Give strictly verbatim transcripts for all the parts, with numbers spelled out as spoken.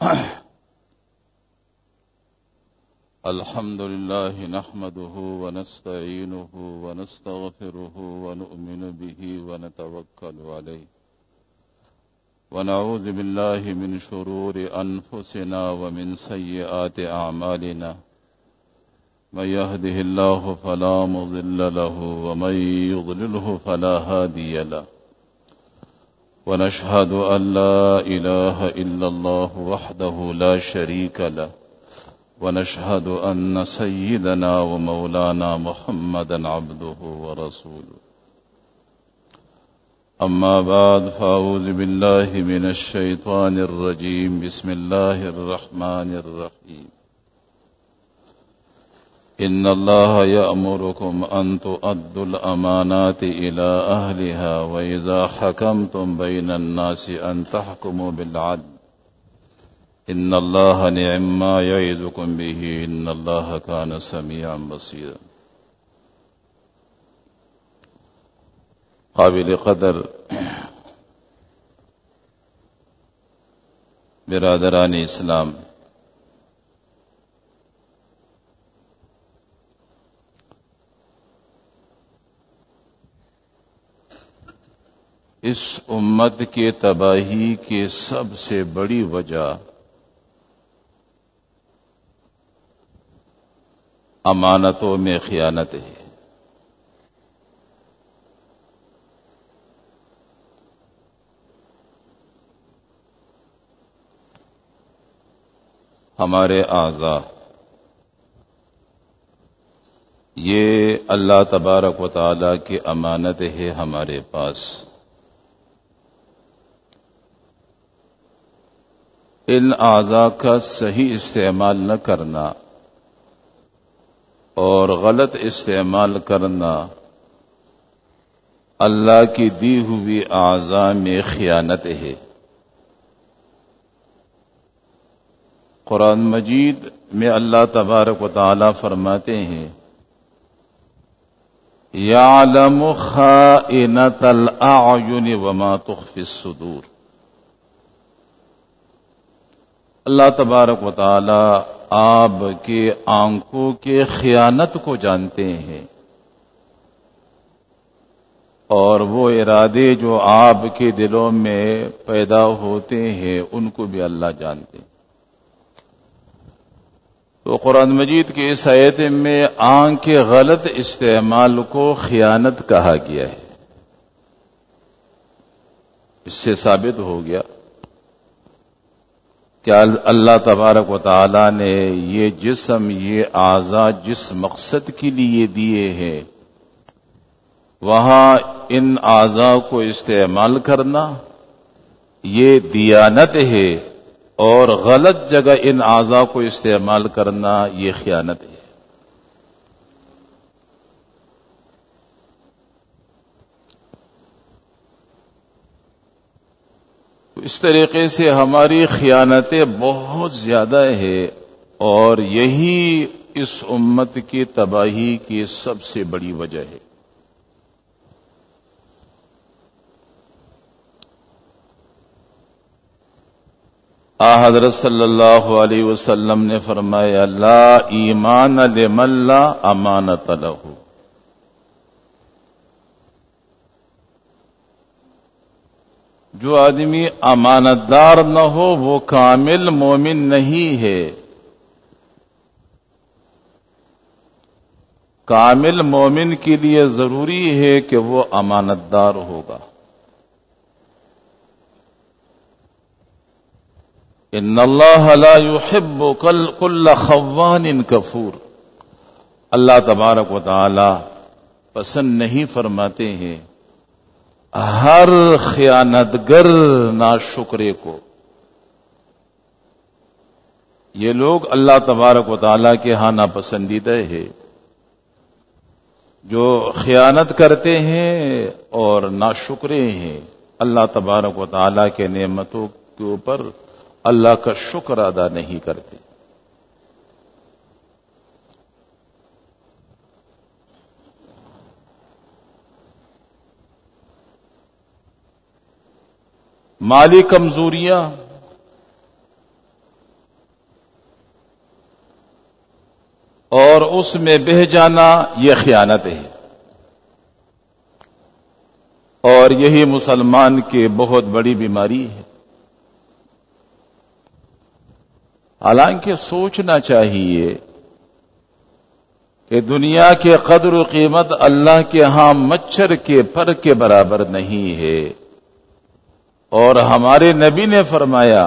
الحمد لله نحمده ونستعينه ونستغفره ونؤمن به ونتوكل عليه ونعوذ بالله من شرور أنفسنا ومن سيئات أعمالنا من يهده الله فلا مضل له ومن يضلله فلا هادي له ونشهد أن لا إله إلا الله وحده لا شريك له ونشهد أن سيدنا ومولانا محمدا عبده ورسوله أما بعد فأعوذ بالله من الشيطان الرجيم بسم الله الرحمن الرحيم إن الله يأمركم أن تؤدوا الأمانات إلى أهلها وإذا حكمتم بين الناس أن تحكموا بالعدل إن الله نعم ما يعظكم به إن الله كان سميعا بصيرا. قابل قدر برادران اسلام، اس امت کے تباہی کی سب سے بڑی وجہ امانتوں میں خیانت ہے. ہمارے اعضاء یہ اللہ تبارک و تعالی کی امانت ہے ہمارے پاس. ان اعضاء کا صحیح استعمال نہ کرنا اور غلط استعمال کرنا اللہ کی دی ہوئی اعضاء میں خیانت ہے. قرآن مجید میں اللہ تبارک و تعالی فرماتے ہیں یعلم خائنۃ الاعین وما تخفی الصدور. اللہ تبارک و تعالی آپ کے آنکھوں کے خیانت کو جانتے ہیں اور وہ ارادے جو آپ کے دلوں میں پیدا ہوتے ہیں ان کو بھی اللہ جانتے ہیں. تو قرآن مجید کی اس آیت میں آنکھ کے غلط استعمال کو خیانت کہا گیا ہے. اس سے ثابت ہو گیا کہ اللہ تبارک و تعالی نے یہ جسم یہ اعضاء جس مقصد کے لیے دیے ہیں وہاں ان اعضاء کو استعمال کرنا یہ دیانت ہے اور غلط جگہ ان اعضاء کو استعمال کرنا یہ خیانت ہے. اس طریقے سے ہماری خیانتیں بہت زیادہ ہیں اور یہی اس امت کی تباہی کی سب سے بڑی وجہ ہے. آ حضرت صلی اللہ علیہ وسلم نے فرمایا لا ایمان لمن لا امانت لہ. جو آدمی امانت دار نہ ہو وہ کامل مومن نہیں ہے. کامل مومن کے لیے ضروری ہے کہ وہ امانت دار ہوگا. ان اللہ لا يحب كل خوان کفور. اللہ تبارک و تعالی پسند نہیں فرماتے ہیں ہر خیانتگر ناشکرے کو. یہ لوگ اللہ تبارک و تعالی کے ہاں ناپسندیدہ ہے جو خیانت کرتے ہیں اور ناشکرے ہیں. اللہ تبارک و تعالی کے نعمتوں کے اوپر اللہ کا شکر ادا نہیں کرتے. مالی کمزوریاں اور اس میں بہہ جانا یہ خیانت ہے، اور یہی مسلمان کی بہت بڑی بیماری ہے۔ حالانکہ سوچنا چاہیے کہ دنیا کے قدر و قیمت اللہ کے ہاں مچھر کے پر کے برابر نہیں ہے، اور ہمارے نبی نے فرمایا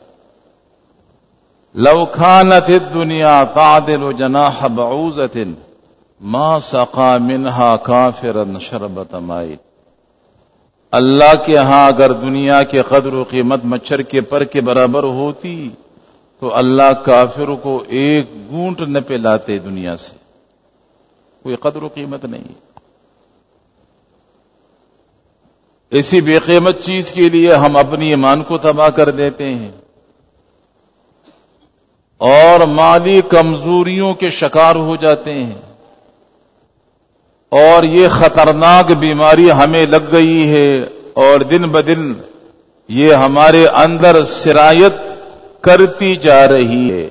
لو كانت الدنيا تعدل جناح بعوضة ما سقى منها كافرا شربة ماء۔ اللہ کے ہاں اگر دنیا کے قدر و قیمت مچھر کے پر کے برابر ہوتی تو اللہ کافر کو ایک گھونٹ نہ پلاتے دنیا سے، کوئی قدر و قیمت نہیں۔ ایسی بے قیمت چیز کے لیے ہم اپنی ایمان کو تباہ کر دیتے ہیں اور مالی کمزوریوں کے شکار ہو جاتے ہیں، اور یہ خطرناک بیماری ہمیں لگ گئی ہے اور دن بدن یہ ہمارے اندر سرایت کرتی جا رہی ہے،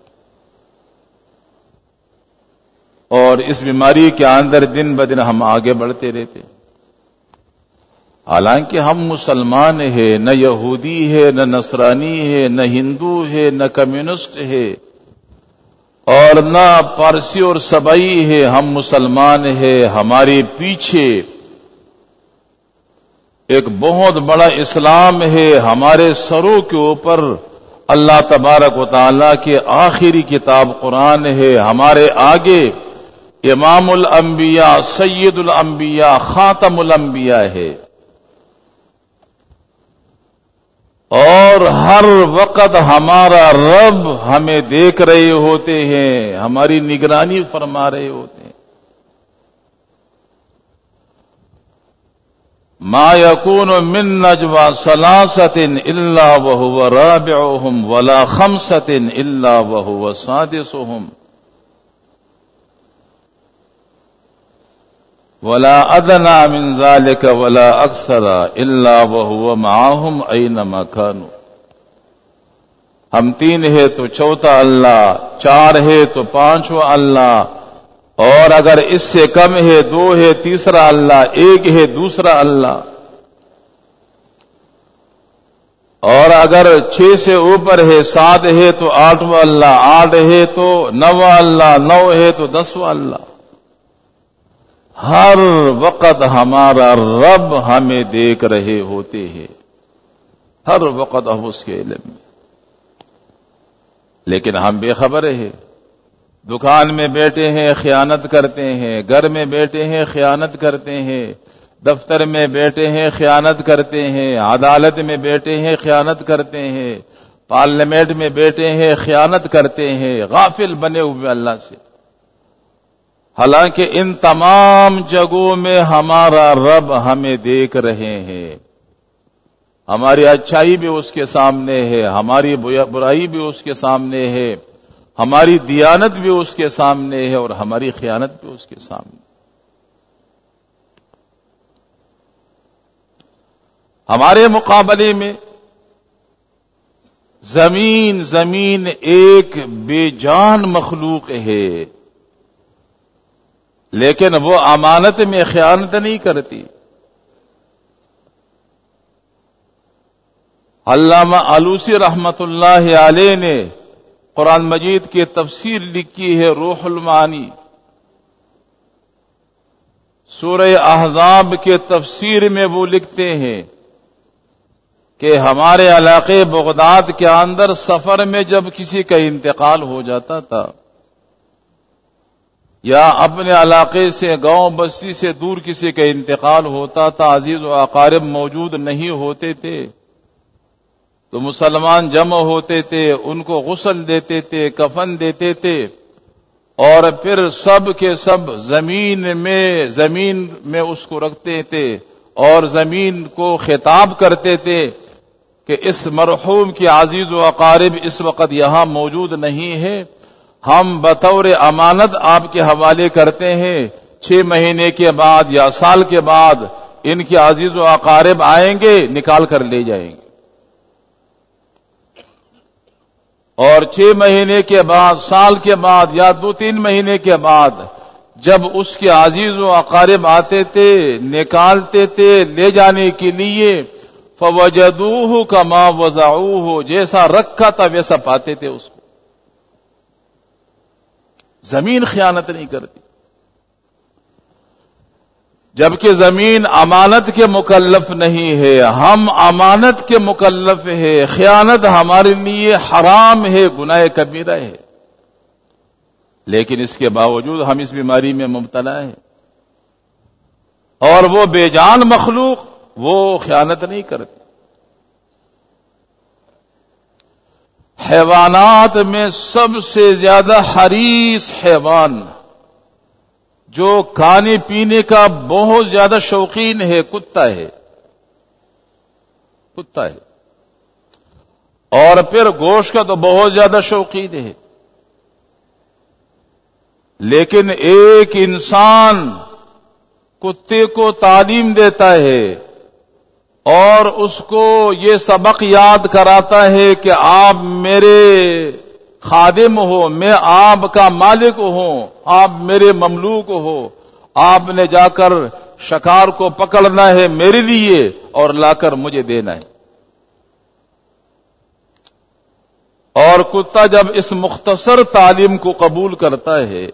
اور اس بیماری کے اندر دن بدن ہم آگے بڑھتے رہتے ہیں۔ حالانکہ ہم مسلمان ہیں، نہ یہودی ہے، نہ نصرانی ہے، نہ ہندو ہے، نہ کمیونسٹ ہے، اور نہ پارسی اور سبائی ہے، ہم مسلمان ہیں۔ ہمارے پیچھے ایک بہت بڑا اسلام ہے، ہمارے سروں کے اوپر اللہ تبارک و تعالیٰ کی آخری کتاب قرآن ہے، ہمارے آگے امام الانبیاء، سید الانبیاء، خاتم الانبیاء ہے، اور ہر وقت ہمارا رب ہمیں دیکھ رہے ہوتے ہیں، ہماری نگرانی فرما رہے ہوتے ہیں۔ ما يكون من نجوى ثلاثة الا وهو رابعهم ولا خمسة الا وهو سادسهم ولا ادنى من ذلك ولا اكثر الا وهو معهم اينما كانوا۔ ہم تین ہے تو چوتھا اللہ، چار ہے تو پانچواں اللہ، اور اگر اس سے کم ہے دو ہے تیسرا اللہ، ایک ہے دوسرا اللہ، اور اگر چھ سے اوپر ہے سات ہے تو آٹھواں اللہ، آٹھ ہے تو نواں اللہ، نو ہے تو دسواں اللہ۔ ہر وقت ہمارا رب ہمیں دیکھ رہے ہوتے ہیں، ہر وقت ہم اس کے علم میں، لیکن ہم بے خبر ہیں۔ دکان میں بیٹھے ہیں خیانت کرتے ہیں، گھر میں بیٹھے ہیں خیانت کرتے ہیں، دفتر میں بیٹھے ہیں خیانت کرتے ہیں، عدالت میں بیٹھے ہیں خیانت کرتے ہیں، پارلیمنٹ میں بیٹھے ہیں خیانت کرتے ہیں، غافل بنے ہوئے اللہ سے۔ حالانکہ ان تمام جگہوں میں ہمارا رب ہمیں دیکھ رہے ہیں، ہماری اچھائی بھی اس کے سامنے ہے، ہماری برائی بھی اس کے سامنے ہے، ہماری دیانت بھی اس کے سامنے ہے، اور ہماری خیانت بھی اس کے سامنے۔ ہمارے مقابلے میں زمین زمین ایک بے جان مخلوق ہے، لیکن وہ امانت میں خیانت نہیں کرتی۔ علامہ آلوسی رحمت اللہ علیہ نے قرآن مجید کی تفسیر لکھی ہے، روح المعانی، سورہ احزاب کے تفسیر میں وہ لکھتے ہیں کہ ہمارے علاقے بغداد کے اندر سفر میں جب کسی کا انتقال ہو جاتا تھا، یا اپنے علاقے سے گاؤں بستی سے دور کسی کا انتقال ہوتا تھا، عزیز و اقارب موجود نہیں ہوتے تھے، تو مسلمان جمع ہوتے تھے، ان کو غسل دیتے تھے، کفن دیتے تھے، اور پھر سب کے سب زمین میں زمین میں اس کو رکھتے تھے، اور زمین کو خطاب کرتے تھے کہ اس مرحوم کی عزیز و اقارب اس وقت یہاں موجود نہیں ہے، ہم بطور امانت آپ کے حوالے کرتے ہیں، چھ مہینے کے بعد یا سال کے بعد ان کے عزیز و اقارب آئیں گے، نکال کر لے جائیں گے۔ اور چھ مہینے کے بعد، سال کے بعد یا دو تین مہینے کے بعد جب اس کے عزیز و اقارب آتے تھے، نکالتے تھے لے جانے کے لیے، فوجدوہ کما وضعوہ، جیسا رکھا تھا ویسا پاتے تھے اس کو۔ زمین خیانت نہیں کرتی، جبکہ زمین امانت کے مکلف نہیں ہے، ہم امانت کے مکلف ہے۔ خیانت ہمارے لیے حرام ہے، گناہ کبیرہ ہے، لیکن اس کے باوجود ہم اس بیماری میں مبتلا ہیں۔ اور وہ بے جان مخلوق وہ خیانت نہیں کرتی۔ حیوانات میں سب سے زیادہ حریص حیوان جو کھانے پینے کا بہت زیادہ شوقین ہے، کتا ہے۔ کتا ہے اور پھر گوشت کا تو بہت زیادہ شوقین ہے، لیکن ایک انسان کتے کو تعلیم دیتا ہے اور اس کو یہ سبق یاد کراتا ہے کہ آپ میرے خادم ہو، میں آپ کا مالک ہوں، آپ میرے مملوک ہو، آپ نے جا کر شکار کو پکڑنا ہے میرے لیے اور لا کر مجھے دینا ہے۔ اور کتا جب اس مختصر تعلیم کو قبول کرتا ہے،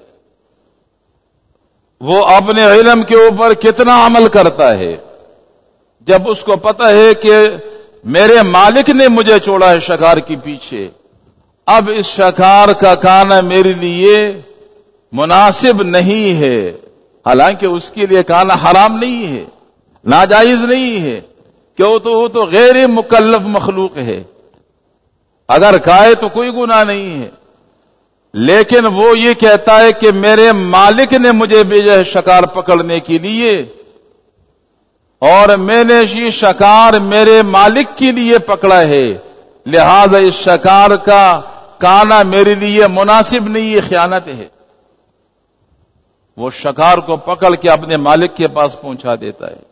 وہ اپنے علم کے اوپر کتنا عمل کرتا ہے۔ جب اس کو پتہ ہے کہ میرے مالک نے مجھے چھوڑا ہے شکار کے پیچھے، اب اس شکار کا کھانا میرے لیے مناسب نہیں ہے، حالانکہ اس کے لیے کھانا حرام نہیں ہے، ناجائز نہیں ہے، کیوں تو وہ تو غیر مکلف مخلوق ہے، اگر کھائے تو کوئی گناہ نہیں ہے، لیکن وہ یہ کہتا ہے کہ میرے مالک نے مجھے بھیجا ہے شکار پکڑنے کے لیے اور میں نے یہ شکار میرے مالک کے لیے پکڑا ہے، لہذا اس شکار کا کھانا میرے لیے مناسب نہیں، یہ خیانت ہے۔ وہ شکار کو پکڑ کے اپنے مالک کے پاس پہنچا دیتا ہے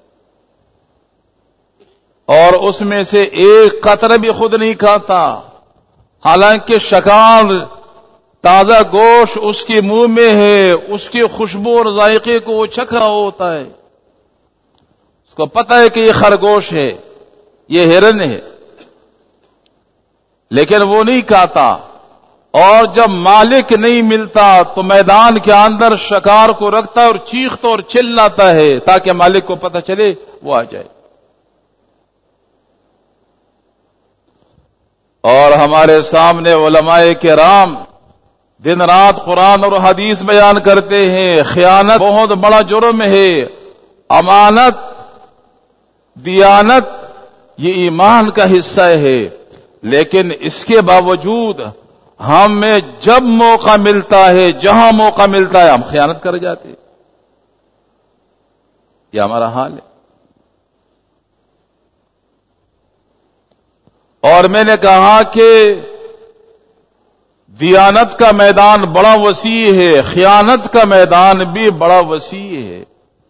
اور اس میں سے ایک قطرہ بھی خود نہیں کھاتا، حالانکہ شکار تازہ گوشت اس کے منہ میں ہے، اس کی خوشبو اور ذائقے کو وہ چکھ رہا ہوتا ہے، اس کو پتہ ہے کہ یہ خرگوش ہے، یہ ہرن ہے، لیکن وہ نہیں کھاتا۔ اور جب مالک نہیں ملتا تو میدان کے اندر شکار کو رکھتا ہے اور چیختا اور چلاتا ہے تاکہ مالک کو پتہ چلے وہ آ جائے۔ اور ہمارے سامنے علماء کرام دن رات قرآن اور حدیث بیان کرتے ہیں، خیانت بہت بڑا جرم ہے، امانت دیانت یہ ایمان کا حصہ ہے، لیکن اس کے باوجود ہمیں جب موقع ملتا ہے، جہاں موقع ملتا ہے، ہم خیانت کر جاتے ہیں۔ یہ ہمارا حال ہے۔ اور میں نے کہا کہ دیانت کا میدان بڑا وسیع ہے، خیانت کا میدان بھی بڑا وسیع ہے۔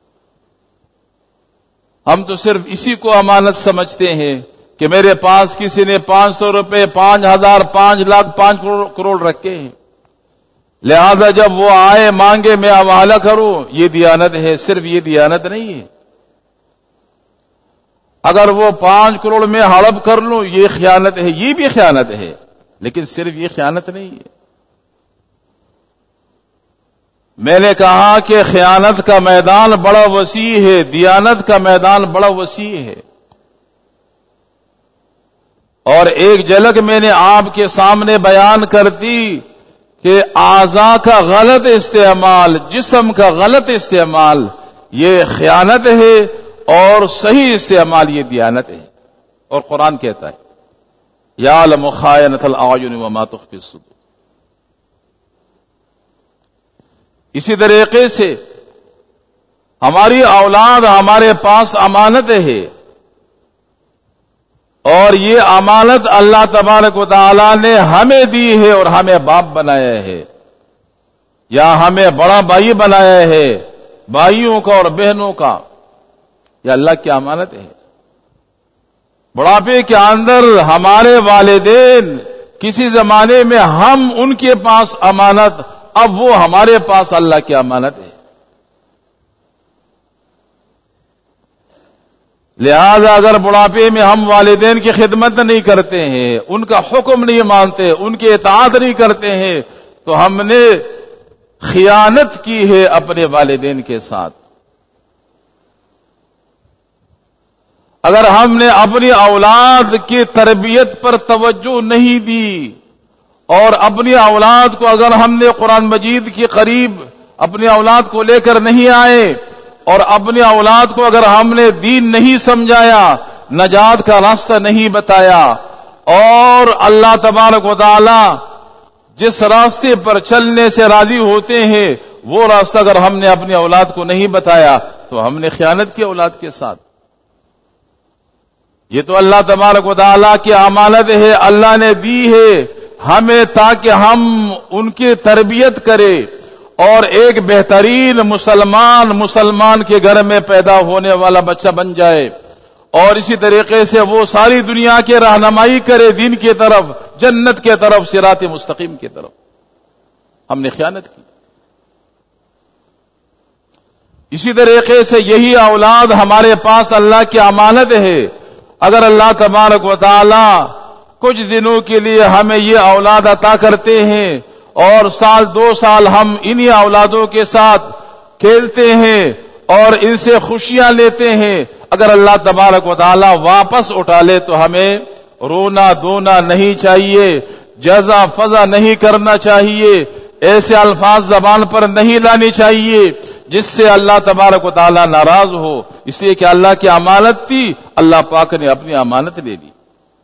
ہم تو صرف اسی کو امانت سمجھتے ہیں کہ میرے پاس کسی نے پانچ سو روپے، پانچ ہزار، پانچ لاکھ، پانچ کروڑ رکھے ہیں، لہذا جب وہ آئے مانگے میں حوالہ کروں، یہ دیانت ہے۔ صرف یہ دیانت نہیں ہے، اگر وہ پانچ کروڑ میں ہڑپ کر لوں یہ خیانت ہے، یہ بھی خیانت ہے، لیکن صرف یہ خیانت نہیں ہے۔ میں نے کہا کہ خیانت کا میدان بڑا وسیع ہے، دیانت کا میدان بڑا وسیع ہے۔ اور ایک جھلک میں نے آپ کے سامنے بیان کر دی کہ اعضاء کا غلط استعمال، جسم کا غلط استعمال یہ خیانت ہے اور صحیح استعمال یہ دیانت ہے۔ اور قرآن کہتا ہے یعلم خائنۃ الاعین وما تخفی الصدور۔ اسی طریقے سے ہماری اولاد ہمارے پاس امانت ہے، اور یہ امانت اللہ تبارک و تعالی نے ہمیں دی ہے اور ہمیں باپ بنایا ہے یا ہمیں بڑا بھائی بنایا ہے، بھائیوں کا اور بہنوں کا، یہ اللہ کی امانت ہے۔ بڑھاپے کے اندر ہمارے والدین کسی زمانے میں ہم ان کے پاس امانت، اب وہ ہمارے پاس اللہ کی امانت ہے. لہذا اگر بڑھاپے میں ہم والدین کی خدمت نہیں کرتے ہیں، ان کا حکم نہیں مانتے، ان کی اطاعت نہیں کرتے ہیں، تو ہم نے خیانت کی ہے اپنے والدین کے ساتھ. اگر ہم نے اپنی اولاد کی تربیت پر توجہ نہیں دی اور اپنی اولاد کو اگر ہم نے قرآن مجید کے قریب اپنی اولاد کو لے کر نہیں آئے اور اپنی اولاد کو اگر ہم نے دین نہیں سمجھایا، نجات کا راستہ نہیں بتایا، اور اللہ تبارک و تعالی جس راستے پر چلنے سے راضی ہوتے ہیں وہ راستہ اگر ہم نے اپنی اولاد کو نہیں بتایا تو ہم نے خیانت کی اولاد کے ساتھ. یہ تو اللہ تبارک و تعالی کی امانت ہے، اللہ نے دی ہے ہمیں تاکہ ہم ان کی تربیت کریں اور ایک بہترین مسلمان مسلمان کے گھر میں پیدا ہونے والا بچہ بن جائے، اور اسی طریقے سے وہ ساری دنیا کے رہنمائی کرے دین کی طرف، جنت کی طرف، صراط مستقیم کی طرف. ہم نے خیانت کی. اسی طریقے سے یہی اولاد ہمارے پاس اللہ کی امانت ہے. اگر اللہ تبارک و تعالی کچھ دنوں کے لیے ہمیں یہ اولاد عطا کرتے ہیں اور سال دو سال ہم انہی اولادوں کے ساتھ کھیلتے ہیں اور ان سے خوشیاں لیتے ہیں، اگر اللہ تبارک و تعالی واپس اٹھا لے تو ہمیں رونا دھونا نہیں چاہیے، جزا فضا نہیں کرنا چاہیے، ایسے الفاظ زبان پر نہیں لانی چاہیے جس سے اللہ تبارک و تعالی ناراض ہو، اس لیے کہ اللہ کی امانت تھی، اللہ پاک نے اپنی امانت لے لی.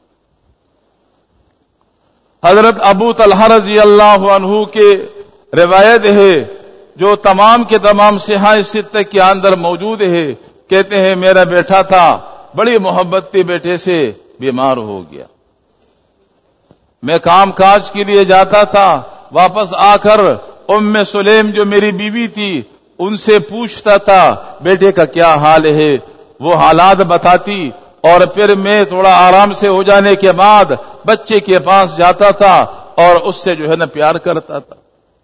حضرت ابو طلحہ رضی اللہ عنہ کے روایت ہے جو تمام کے تمام صحاح ستہ کے اندر موجود ہے. کہتے ہیں میرا بیٹا تھا، بڑی محبت تھی بیٹے سے، بیمار ہو گیا. میں کام کاج کے لیے جاتا تھا، واپس آ کر ام سلیم جو میری بیوی تھی ان سے پوچھتا تھا بیٹے کا کیا حال ہے، وہ حالات بتاتی، اور پھر میں تھوڑا آرام سے ہو جانے کے بعد بچے کے پاس جاتا تھا اور اس سے جو ہے نا پیار کرتا تھا.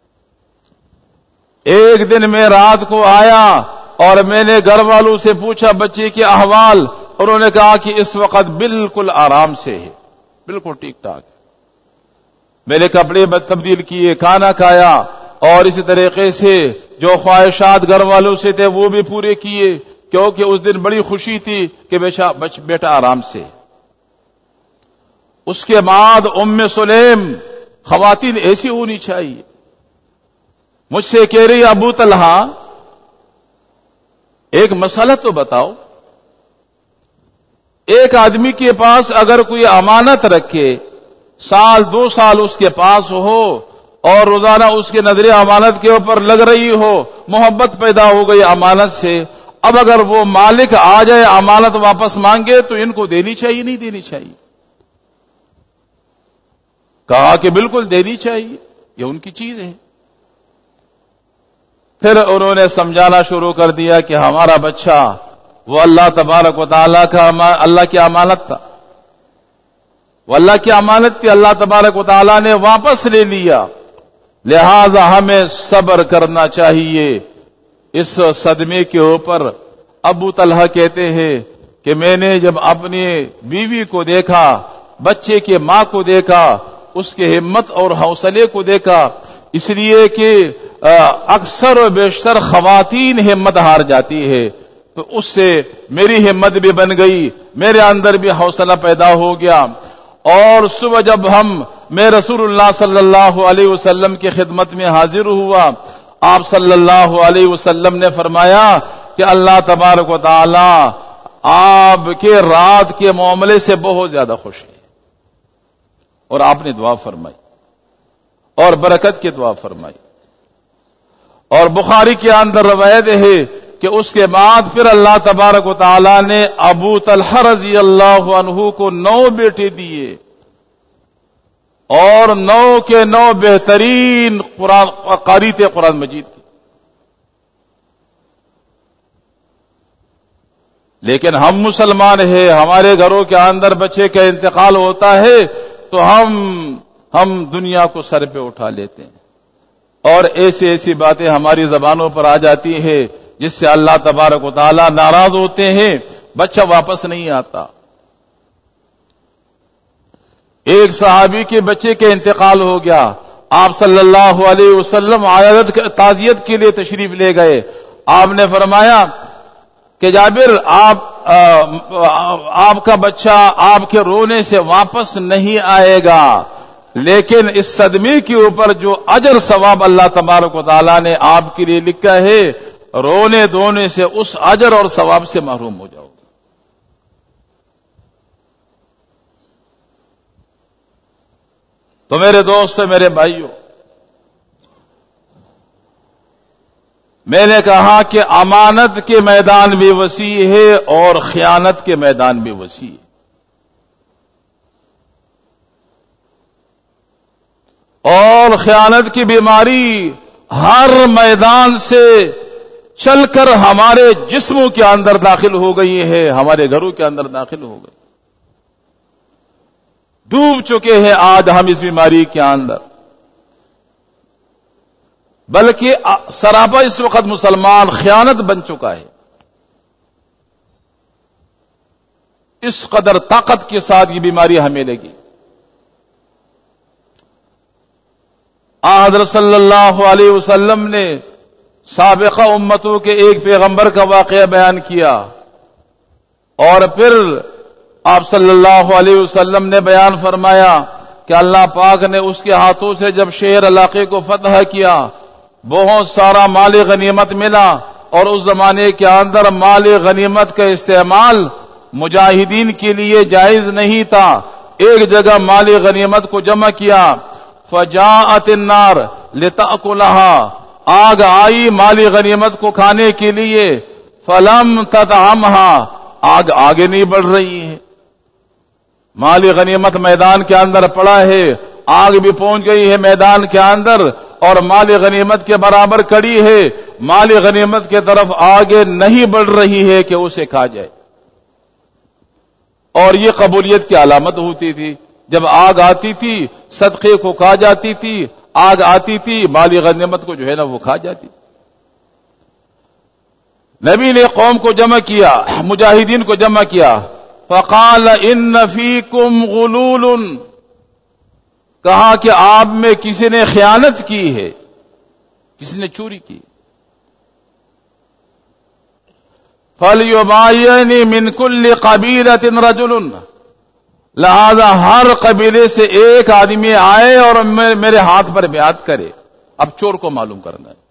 ایک دن میں رات کو آیا اور میں نے گھر والوں سے پوچھا بچے کے احوال، انہوں نے کہا کہ اس وقت بالکل آرام سے ہے، بالکل ٹھیک ٹھاک. میں نے کپڑے تبدیل کیے، کھانا کھایا، اور اسی طریقے سے جو خواہشات گھر والوں سے تھے وہ بھی پورے کیے، کیونکہ اس دن بڑی خوشی تھی کہ بیٹا آرام سے. اس کے بعد ام سلیم، خواتین ایسی ہونی چاہیے، مجھ سے کہہ رہی ابو طلحہ ایک مسئلہ تو بتاؤ، ایک آدمی کے پاس اگر کوئی امانت رکھے، سال دو سال اس کے پاس ہو اور روزانہ اس کے نظر امانت کے اوپر لگ رہی ہو، محبت پیدا ہو گئی امانت سے، اب اگر وہ مالک آ جائے امانت واپس مانگے تو ان کو دینی چاہیے نہیں دینی چاہیے؟ کہا کہ بالکل دینی چاہیے، یہ ان کی چیز ہے. پھر انہوں نے سمجھانا شروع کر دیا کہ ہمارا بچہ وہ اللہ تبارک و تعالیٰ کا اللہ کی امانت تھا، وہ اللہ کی امانت تھی، اللہ تبارک و تعالیٰ نے واپس لے لیا، لہذا ہمیں صبر کرنا چاہیے اس صدمے کے اوپر. ابو طلحہ کہتے ہیں کہ میں نے جب اپنی بیوی کو دیکھا، بچے کے ماں کو دیکھا، اس کے ہمت اور حوصلے کو دیکھا، اس لیے کہ اکثر و بیشتر خواتین ہمت ہار جاتی ہے، تو اس سے میری ہمت بھی بن گئی، میرے اندر بھی حوصلہ پیدا ہو گیا. اور صبح جب ہم میں رسول اللہ صلی اللہ علیہ وسلم کی خدمت میں حاضر ہوا، آپ صلی اللہ علیہ وسلم نے فرمایا کہ اللہ تبارک و تعالی آپ کے رات کے معاملے سے بہت زیادہ خوش ہے، اور آپ نے دعا فرمائی اور برکت کی دعا فرمائی. اور بخاری کے اندر روایت ہے کہ اس کے بعد پھر اللہ تبارک و تعالی نے ابو طلحہ رضی اللہ عنہ کو نو بیٹے دیے، اور نو کے نو بہترین قرآن قاری تھے قرآن مجید کی. لیکن ہم مسلمان ہیں، ہمارے گھروں کے اندر بچے کا انتقال ہوتا ہے تو ہم ہم دنیا کو سر پہ اٹھا لیتے ہیں اور ایسی ایسی باتیں ہماری زبانوں پر آ جاتی ہے جس سے اللہ تبارک و تعالی ناراض ہوتے ہیں، بچہ واپس نہیں آتا۔ ایک صحابی کے بچے کے انتقال ہو گیا، آپ صلی اللہ علیہ وسلم عیادت تعزیت کے لیے تشریف لے گئے۔ آپ نے فرمایا کہ جابر آپ آپ کا بچہ آپ کے رونے سے واپس نہیں آئے گا، لیکن اس صدمے کے اوپر جو اجر ثواب اللہ تبارک و تعالی نے آپ کے لیے لکھا ہے، رونے دھونے سے اس اجر اور ثواب سے محروم ہو جاؤ۔ تو میرے دوست میرے بھائیوں، میں نے کہا کہ امانت کے میدان بھی وسیع ہے اور خیانت کے میدان بھی وسیع ہے۔ اور خیانت کی بیماری ہر میدان سے چل کر ہمارے جسموں کے اندر داخل ہو گئی ہے، ہمارے گھروں کے اندر داخل ہو گئی، ڈوب چکے ہیں آج ہم اس بیماری کے اندر۔ بلکہ سراپا اس وقت مسلمان خیانت بن چکا ہے۔ اس قدر طاقت کے ساتھ یہ بیماری ہمیں لگی۔ حضرت صلی اللہ علیہ وسلم نے سابقہ امتوں کے ایک پیغمبر کا واقعہ بیان کیا، اور پھر آپ صلی اللہ علیہ وسلم نے بیان فرمایا کہ اللہ پاک نے اس کے ہاتھوں سے جب شہر علاقے کو فتح کیا، بہت سارا مال غنیمت ملا، اور اس زمانے کے اندر مال غنیمت کا استعمال مجاہدین کے لیے جائز نہیں تھا۔ ایک جگہ مال غنیمت کو جمع کیا، فجاءت النار لتأکلها، آگ آئی مال غنیمت کو کھانے کے لیے، فلم تطعمها، آگ آگے نہیں بڑھ رہی ہے۔ مال غنیمت میدان کے اندر پڑا ہے، آگ بھی پہنچ گئی ہے میدان کے اندر، اور مال غنیمت کے برابر کڑی ہے، مال غنیمت کے طرف آگے نہیں بڑھ رہی ہے کہ اسے کھا جائے۔ اور یہ قبولیت کی علامت ہوتی تھی، جب آگ آتی تھی صدقے کو کھا جاتی تھی، آگ آتی تھی مال غنیمت کو جو ہے نا وہ کھا جاتی۔ نبی نے قوم کو جمع کیا، مجاہدین کو جمع کیا، فقال ان فیکم غلول، کہا کہ آپ میں کسی نے خیانت کی ہے، کسی نے چوری کی۔ فَلْيُبَايِعْنِي مِنْ كُلِّ قَبِيلَةٍ رَجُلٌ، لہذا ہر قبیلے سے ایک آدمی آئے اور میرے ہاتھ پر بیعت کرے۔ اب چور کو معلوم کرنا ہے۔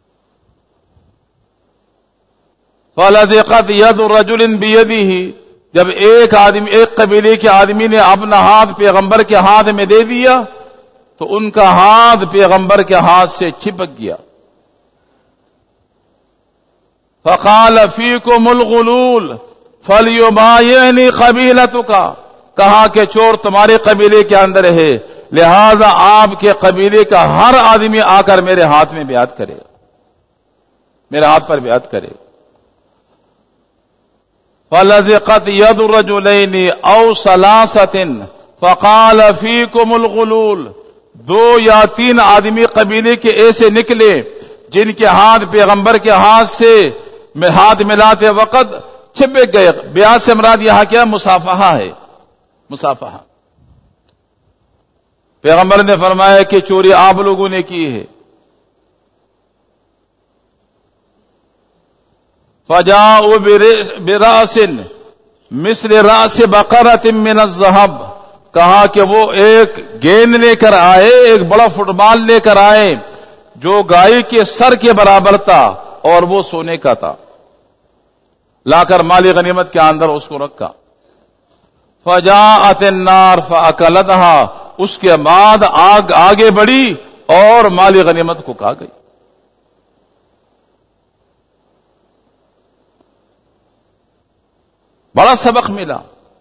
فَلَذِقَتْ يَدُ رَجُلٍ بِيَدِهِ، جب ایک آدمی ایک قبیلے کے آدمی نے اپنا ہاتھ پیغمبر کے ہاتھ میں دے دیا تو ان کا ہاتھ پیغمبر کے ہاتھ سے چپک گیا۔ فقال فیکم الغلول فلیبایعنی قبیلتک، کہا کہ چور تمہارے قبیلے کے اندر ہے، لہذا آپ کے قبیلے کا ہر آدمی آ کر میرے ہاتھ میں بیعت کرے، میرے ہاتھ پر بیعت کرے۔ فَلَذِقَتْ يَدُ رَجُلَيْنِ أَوْ ثَلَاثَةٍ فَقَالَ فِيكُمُ الْغُلُولُ، دو یا تین آدمی قبیلے کے ایسے نکلے جن کے ہاتھ پیغمبر کے ہاتھ سے میں ہاتھ ملاتے وقت چھپک گئے۔ بیعت سے مراد یہاں کیا؟ مصافحہ ہے، مصافحہ۔ پیغمبر نے فرمایا کہ چوری آپ لوگوں نے کی ہے۔ فجاءوا براس مثل راس بقرة من الذهب، کہا کہ وہ ایک گیند لے کر آئے، ایک بڑا فٹ بال لے کر آئے جو گائے کے سر کے برابر تھا اور وہ سونے کا تھا، لا کر مال غنیمت کے اندر اس کو رکھا۔ فجاءت النار فاکلتها، اس کے بعد آگ آگے بڑھی اور مال غنیمت کو کھا گئی۔ بڑا سبق ملا۔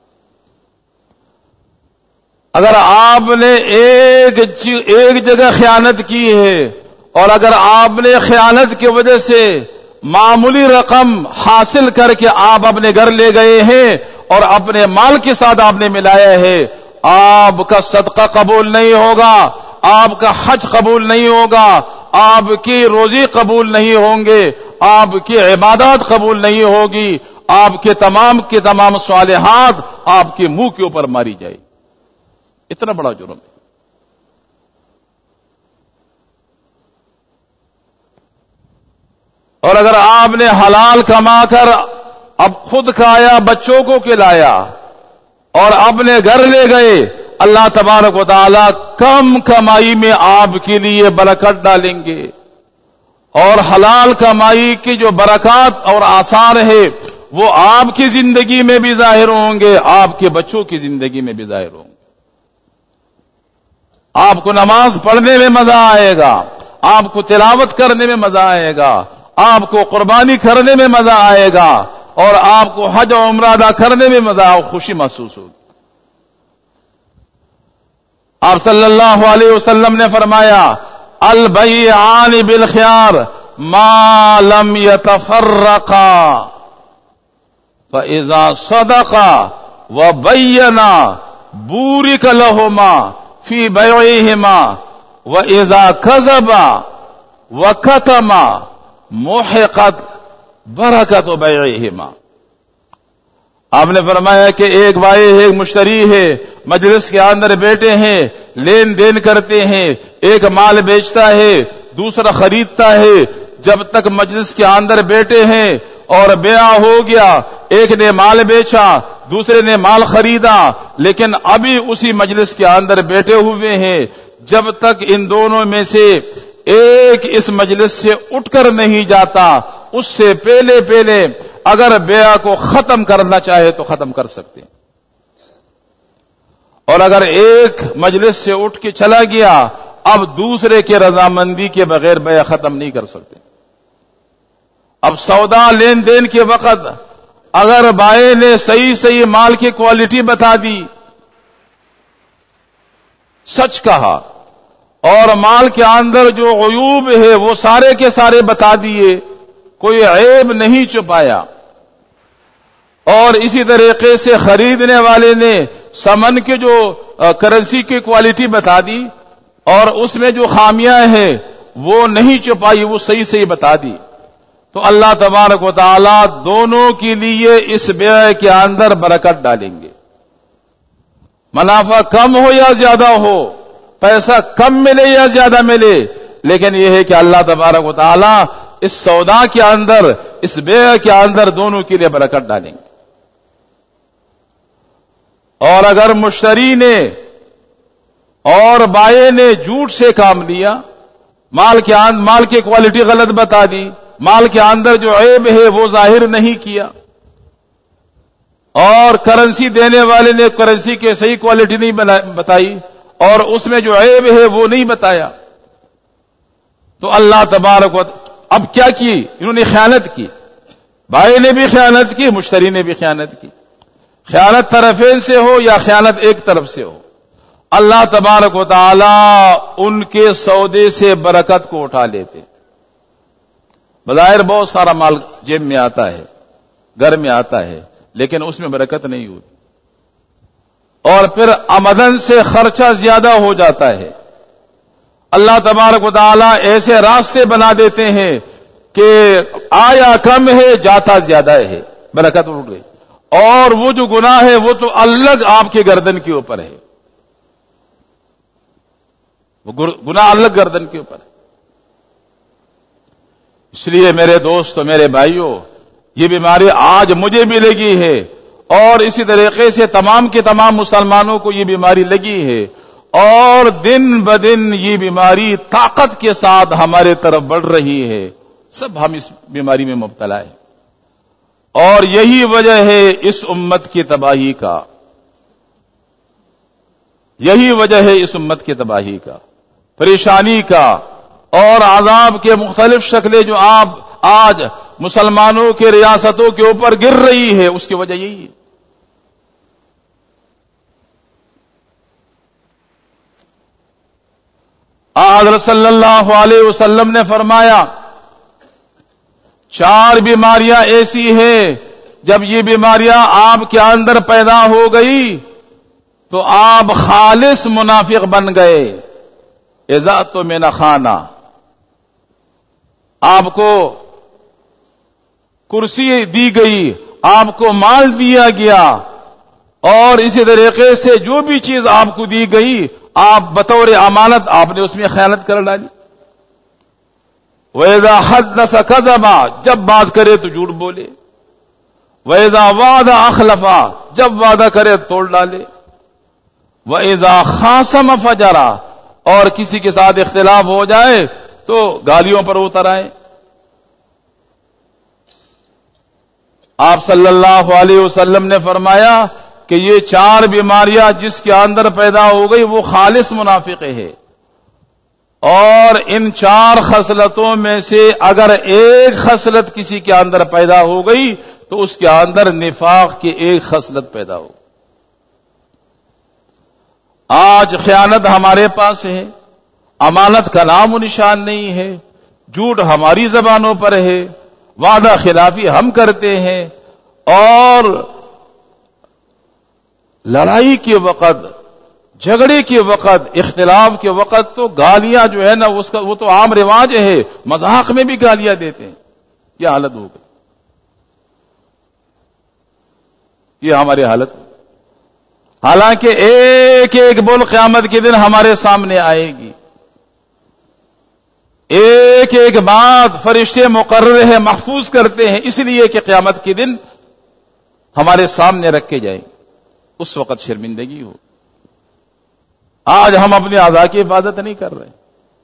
اگر آپ نے ایک ایک جگہ خیانت کی ہے اور اگر آپ نے خیانت کی وجہ سے معمولی رقم حاصل کر کے آپ اپنے گھر لے گئے ہیں اور اپنے مال کے ساتھ آپ نے ملایا ہے، آپ کا صدقہ قبول نہیں ہوگا، آپ کا حج قبول نہیں ہوگا، آپ کی روزی قبول نہیں ہوں گے، آپ کی عبادات قبول نہیں ہوگی، آپ کے تمام کے تمام صالحات آپ کے منہ کے اوپر ماری جائے. اتنا بڑا جرم ہے. اور اگر آپ نے حلال کما کر اب خود کھایا، بچوں کو کھلایا اور اپنے گھر لے گئے، اللہ تبارک و تعالی کم کمائی میں آپ کے لیے برکت ڈالیں گے، اور حلال کمائی کی جو برکات اور آثار ہے وہ آپ کی زندگی میں بھی ظاہر ہوں گے، آپ کے بچوں کی زندگی میں بھی ظاہر ہوں گے. آپ کو نماز پڑھنے میں مزہ آئے گا، آپ کو تلاوت کرنے میں مزہ آئے گا، آپ کو قربانی کرنے میں مزہ آئے گا، اور آپ کو حج و عمرہ ادا کرنے میں مزہ اور خوشی محسوس ہوگی. آپ صلی اللہ علیہ وسلم نے فرمایا البیعان بالخیار ما لم يتفرقا فاذا صدقا وبینا بورک لهما فی بیعہما واذا کذبا وکتما محقت برکت بیعہما. آپ نے فرمایا کہ ایک بھائی ایک مشتری ہے، مجلس کے اندر بیٹھے ہیں، لین دین کرتے ہیں، ایک مال بیچتا ہے، دوسرا خریدتا ہے. جب تک مجلس کے اندر بیٹھے ہیں اور بیع ہو گیا، ایک نے مال بیچا، دوسرے نے مال خریدا، لیکن ابھی اسی مجلس کے اندر بیٹھے ہوئے ہیں، جب تک ان دونوں میں سے ایک اس مجلس سے اٹھ کر نہیں جاتا، اس سے پہلے پہلے اگر بیع کو ختم کرنا چاہے تو ختم کر سکتے ہیں. اور اگر ایک مجلس سے اٹھ کے چلا گیا، اب دوسرے کے رضامندی کے بغیر بیع ختم نہیں کر سکتے. اب سودا لین دین کے وقت اگر بائیں نے صحیح صحیح مال کی کوالٹی بتا دی، سچ کہا، اور مال کے اندر جو عیوب ہے وہ سارے کے سارے بتا دیے، کوئی عیب نہیں چھپایا، اور اسی طریقے سے خریدنے والے نے سمن کے جو کرنسی کی کوالٹی بتا دی اور اس میں جو خامیاں ہیں وہ نہیں چھپائی، وہ صحیح صحیح بتا دی، تو اللہ تبارک و تعالی دونوں کے لیے اس بیع کے اندر برکت ڈالیں گے. منافع کم ہو یا زیادہ ہو، پیسہ کم ملے یا زیادہ ملے، لیکن یہ ہے کہ اللہ تبارک و تعالی اس سودا کے اندر، اس بیع کے اندر دونوں کے لیے برکت ڈالیں گے. اور اگر مشتری نے اور بائیں نے جھوٹ سے کام لیا، مال کے اندر مال کی کوالٹی غلط بتا دی، مال کے اندر جو عیب ہے وہ ظاہر نہیں کیا، اور کرنسی دینے والے نے کرنسی کی صحیح کوالٹی نہیں بتائی اور اس میں جو عیب ہے وہ نہیں بتایا، تو اللہ تبارک و اب کیا کی؟ انہوں نے خیانت کی، بھائی نے بھی خیانت کی، مشتری نے بھی خیانت کی. خیانت طرفین سے ہو یا خیانت ایک طرف سے ہو، اللہ تبارک و تعالی ان کے سودے سے برکت کو اٹھا لیتے. بظاہر بہت سارا مال جیب میں آتا ہے، گھر میں آتا ہے، لیکن اس میں برکت نہیں ہوتی، اور پھر آمدن سے خرچہ زیادہ ہو جاتا ہے. اللہ تبارک و تعالی ایسے راستے بنا دیتے ہیں کہ آیا کم ہے جاتا زیادہ ہے، برکت اٹھ گئی، اور وہ جو گناہ ہے وہ تو الگ آپ کے گردن کے اوپر ہے، وہ گناہ الگ گردن کے اوپر ہے. اس لیے میرے دوستو، میرے بھائیوں، یہ بیماری آج مجھے بھی لگی ہے، اور اسی طریقے سے تمام کے تمام مسلمانوں کو یہ بیماری لگی ہے، اور دن بدن یہ بیماری طاقت کے ساتھ ہمارے طرف بڑھ رہی ہے. سب ہم اس بیماری میں مبتلا ہیں، اور یہی وجہ ہے اس امت کی تباہی کا، یہی وجہ ہے اس امت کی تباہی کا، پریشانی کا، اور عذاب کے مختلف شکلیں جو آپ آج مسلمانوں کے ریاستوں کے اوپر گر رہی ہے، اس کی وجہ یہی ہے. حضرت صلی اللہ علیہ وسلم نے فرمایا چار بیماریاں ایسی ہیں جب یہ بیماریاں آپ کے اندر پیدا ہو گئی تو آپ خالص منافق بن گئے. اذا تو میں نہ خانہ، آپ کو کرسی دی گئی، آپ کو مال دیا گیا، اور اسی طریقے سے جو بھی چیز آپ کو دی گئی آپ بطور امانت آپ نے اس میں خیانت کر ڈالی. وَإِذَا حَدَّثَ كَذَبَ، جب بات کرے تو جھوٹ بولے. وَإِذَا وَعَدَ أَخْلَفَ، جب وعدہ کرے توڑ ڈالے. وَإِذَا خَاصَمَ فَجَرَ، اور کسی کے ساتھ اختلاف ہو جائے تو گالیوں پر اتر آئے. آپ صلی اللہ علیہ وسلم نے فرمایا کہ یہ چار بیماریاں جس کے اندر پیدا ہو گئی وہ خالص منافق ہے، اور ان چار خصلتوں میں سے اگر ایک خصلت کسی کے اندر پیدا ہو گئی تو اس کے اندر نفاق کی ایک خصلت پیدا ہو. آج خیانت ہمارے پاس ہے، امانت کا نام و نشان نہیں ہے، جھوٹ ہماری زبانوں پر ہے، وعدہ خلافی ہم کرتے ہیں، اور لڑائی کے وقت، جھگڑے کے وقت، اختلاف کے وقت تو گالیاں جو ہے نا اس کا وہ تو عام رواج ہے، مذاق میں بھی گالیاں دیتے ہیں. یہ حالت ہو گئی، یہ ہماری حالت. حالانکہ ایک ایک بول قیامت کے دن ہمارے سامنے آئے گی، ایک ایک بات فرشتے مقرر ہے، محفوظ کرتے ہیں اس لیے کہ قیامت کے دن ہمارے سامنے رکھے جائیں گے. اس وقت شرمندگی ہو. آج ہم اپنی اعضاء کی حفاظت نہیں کر رہے.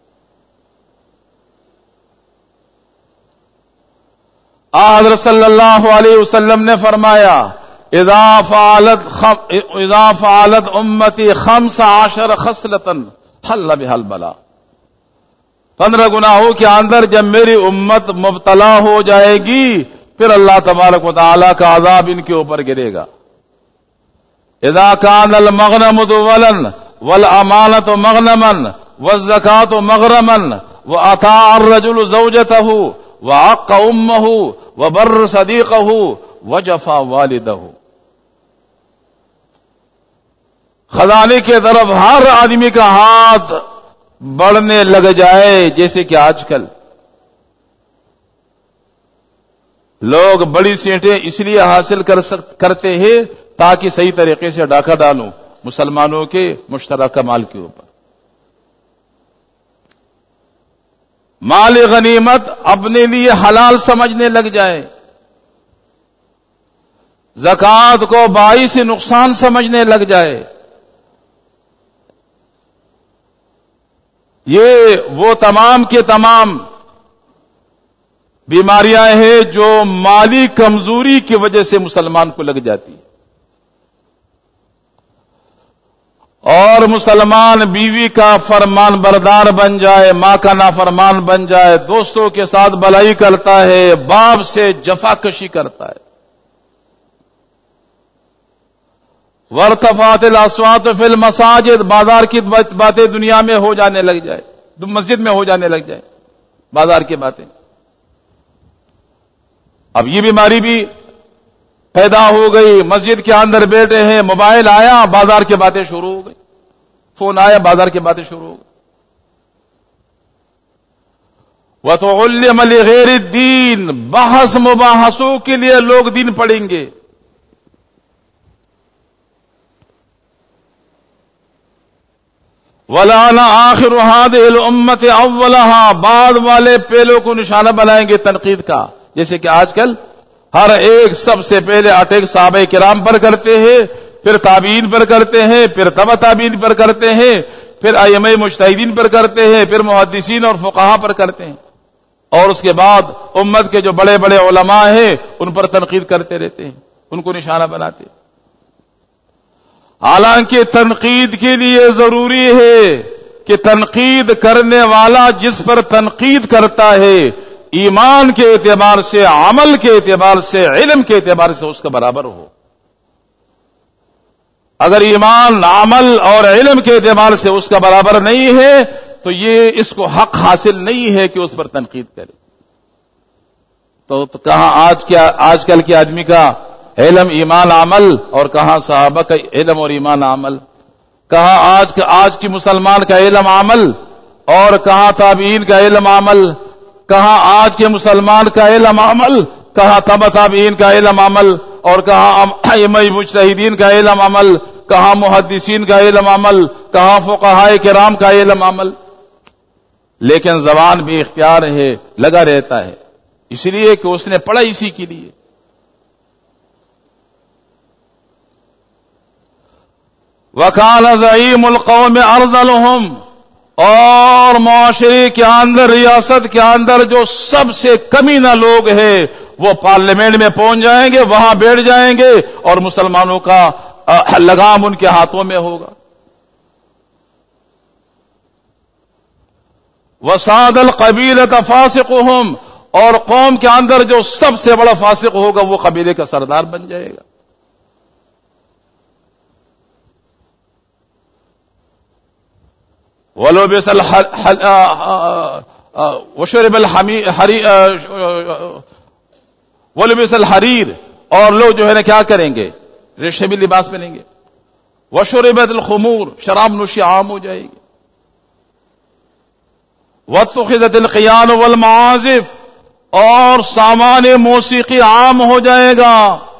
حضرت صلی اللہ علیہ وسلم نے فرمایا اذا فعلت خم اذا فعلت امتی خمس عشر خصلتا حل بها البلاء، پندرہ گناہوں کے اندر جب میری امت مبتلا ہو جائے گی پھر اللہ تبارک و تعالی کا عذاب ان کے اوپر گرے گا. اذا كان المغنم دولا والامانة مغنما والزكاة مغرما واطاع الرجل زوجته وعق امه وبر صديقه وجفا والده. خزانے کے طرف ہر آدمی کا ہاتھ بڑھنے لگ جائے، جیسے کہ آج کل لوگ بڑی سیٹیں اس لیے حاصل کر سک کرتے ہیں تاکہ صحیح طریقے سے ڈاکہ ڈالوں مسلمانوں کے مشترکہ مال کے اوپر. مال غنیمت اپنے لیے حلال سمجھنے لگ جائے، زکوٰۃ کو باعث نقصان سمجھنے لگ جائے. یہ وہ تمام کے تمام بیماریاں ہیں جو مالی کمزوری کی وجہ سے مسلمان کو لگ جاتی ہے. اور مسلمان بیوی کا فرمان بردار بن جائے، ماں کا نافرمان بن جائے، دوستوں کے ساتھ بلائی کرتا ہے، باپ سے جفا کشی کرتا ہے. وارتفعت الاصوات فی المساجد، بازار کی باتیں دنیا میں ہو جانے لگ جائے، مسجد میں ہو جانے لگ جائے بازار کی باتیں. اب یہ بیماری بھی پیدا ہو گئی، مسجد کے اندر بیٹھے ہیں، موبائل آیا بازار کی باتیں شروع ہو گئی، فون آیا بازار کی باتیں شروع ہو گئی. وَتُعَلِّمَ لِغَيْرِ الدِّينِ، بحث مباحثوں کے لیے لوگ دین پڑھیں گے. وَلَعَنَ آخِرُ هَذِهِ الْأُمَّةِ أَوَّلَهَا، بعد والے پہلوں کو نشانہ بنائیں گے تنقید کا. جیسے کہ آج کل ہر ایک سب سے پہلے اٹیک صحابہ کرام پر کرتے ہیں، پھر تابعین پر کرتے ہیں، پھر تبع تابعین پر کرتے ہیں، پھر ائمہ مجتہدین پر کرتے ہیں، پھر محدثین اور فقہا پر کرتے ہیں، اور اس کے بعد امت کے جو بڑے بڑے علماء ہیں ان پر تنقید کرتے رہتے ہیں، ان کو نشانہ بناتے ہیں. حالانکہ تنقید کے لیے ضروری ہے کہ تنقید کرنے والا جس پر تنقید کرتا ہے ایمان کے اعتبار سے، عمل کے اعتبار سے، علم کے اعتبار سے اس کا برابر ہو. اگر ایمان، عمل اور علم کے اعتبار سے اس کا برابر نہیں ہے تو یہ اس کو حق حاصل نہیں ہے کہ اس پر تنقید کرے. تو, تو کہاں آج کیا آج کل کے آدمی کا علم، ایمان، عمل، اور کہاں صحابہ کا علم اور ایمان، عمل. کہا آج کا آج کی مسلمان کا علم عمل، اور کہاں تابعین کا علم عمل، کہاں آج کے مسلمان کا علم عمل، کہاں تبع تابعین کا علم عمل، اور کہاں ائمہ مجتہدین کا علم عمل، کہاں محدثین کا علم عمل، کہاں فقہائے کرام کا علم عمل. لیکن زبان بھی اختیار ہے، لگا رہتا ہے، اس لیے کہ اس نے پڑھا اسی کے لیے. وَكَانَ زَعِيمُ الْقَوْمِ أَرْذَلُهُمْ، اور معاشرے کے اندر، ریاست کے اندر جو سب سے کمینہ لوگ ہیں وہ پارلیمنٹ میں پہنچ جائیں گے، وہاں بیٹھ جائیں گے، اور مسلمانوں کا لگام ان کے ہاتھوں میں ہوگا. وَسَادَ الْقَبِيلَةَ فَاسِقُهُمْ، اور قوم کے اندر جو سب سے بڑا فاسق ہوگا وہ قبیلے کا سردار بن جائے گا. وَلُبِسَ وَشُرِبَ وَلُبِسَ الْحَرِيرُ، اور لوگ جو ہے نا کیا کریں گے، ریشمی لباس پہنیں گے. وَشُرِبَتِ الْخُمُورُ، شراب نوشی عام ہو جائے گی. وَاتُّخِذَتِ الْقِيَانُ وَالْمَعَازِفُ، اور سامان موسیقی عام ہو جائے گا.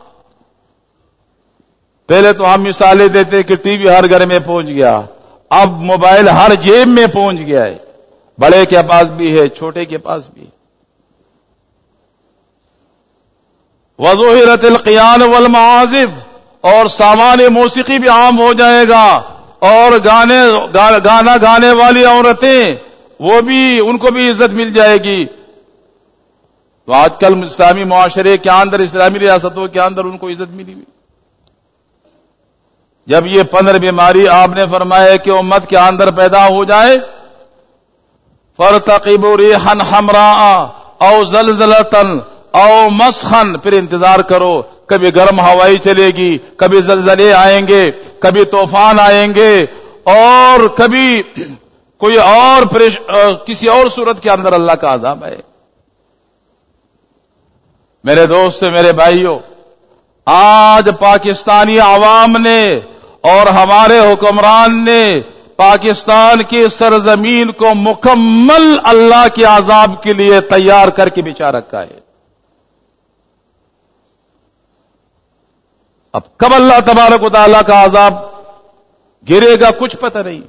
پہلے تو ہم مثالیں دیتے کہ ٹی وی ہر گھر میں پہنچ گیا، اب موبائل ہر جیب میں پہنچ گیا ہے، بڑے کے پاس بھی ہے، چھوٹے کے پاس بھی ہے. وَظُهِرَتِ الْقِيَانُ وَالْمَعَازِفُ، اور سامان موسیقی بھی عام ہو جائے گا، اور گانے گانا گانے والی عورتیں وہ بھی، ان کو بھی عزت مل جائے گی. تو آج کل اسلامی معاشرے کے اندر، اسلامی ریاستوں کے اندر ان کو عزت ملی ہوئی. جب یہ پندر بیماری آپ نے فرمایا کہ امت کے اندر پیدا ہو جائے، فَارْتَقِبُوا رِيحًا حَمْرَاءَ اَوْ زَلْزَلَةً اَوْ مَسْخًا، پھر انتظار کرو، کبھی گرم ہوائی چلے گی، کبھی زلزلے آئیں گے، کبھی طوفان آئیں گے، اور کبھی کوئی اور کسی اور صورت کے اندر اللہ کا عذاب ہے. میرے دوست، میرے بھائیوں، آج پاکستانی عوام نے اور ہمارے حکمران نے پاکستان کی سرزمین کو مکمل اللہ کے عذاب کے لیے تیار کر کے بچھا رکھا ہے. اب کب اللہ تبارک و تعالیٰ کا عذاب گرے گا کچھ پتہ نہیں.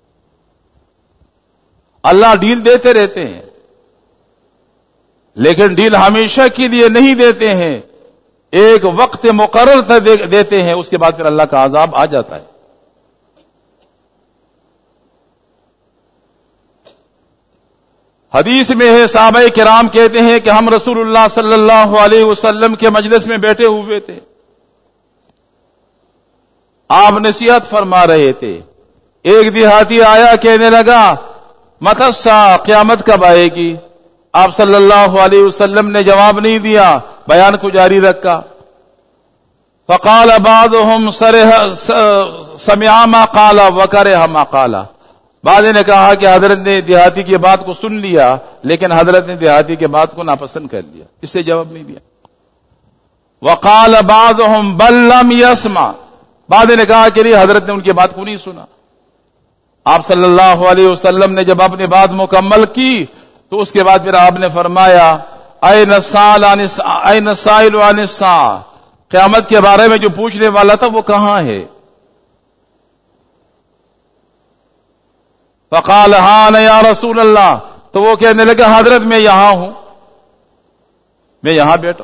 اللہ ڈیل دیتے رہتے ہیں، لیکن ڈیل ہمیشہ کے لیے نہیں دیتے ہیں، ایک وقت مقرر دیتے ہیں، اس کے بعد پھر اللہ کا عذاب آ جاتا ہے. حدیث میں ہے، صحابہ کرام کہتے ہیں کہ ہم رسول اللہ صلی اللہ علیہ وسلم کے مجلس میں بیٹھے ہوئے تھے، آپ نصیحت فرما رہے تھے. ایک دیہاتی آیا، کہنے لگا متی الساعہ، قیامت کب آئے گی؟ آپ صلی اللہ علیہ وسلم نے جواب نہیں دیا، بیان کو جاری رکھا. فقال بعضهم سمع ما قال وكره ما قال، بعض نے کہا کہ حضرت نے دیہاتی کی بات کو سن لیا، لیکن حضرت نے دیہاتی کی بات کو ناپسند کر لیا، اس سے جواب نہیں دیا. وقال بعضهم بل لم يسمع، بعض نے کہا کہ نہیں، حضرت نے ان کی بات کو نہیں سنا. آپ صلی اللہ علیہ وسلم نے جب اپنی بات مکمل کی تو اس کے بعد پھر آپ نے فرمایا این السائل عن الساعہ، قیامت کے بارے میں جو پوچھنے والا تھا وہ کہاں ہے؟ فقال ہاں یا رسول اللہ، تو وہ کہنے لگا حضرت میں یہاں ہوں، میں یہاں بیٹھا.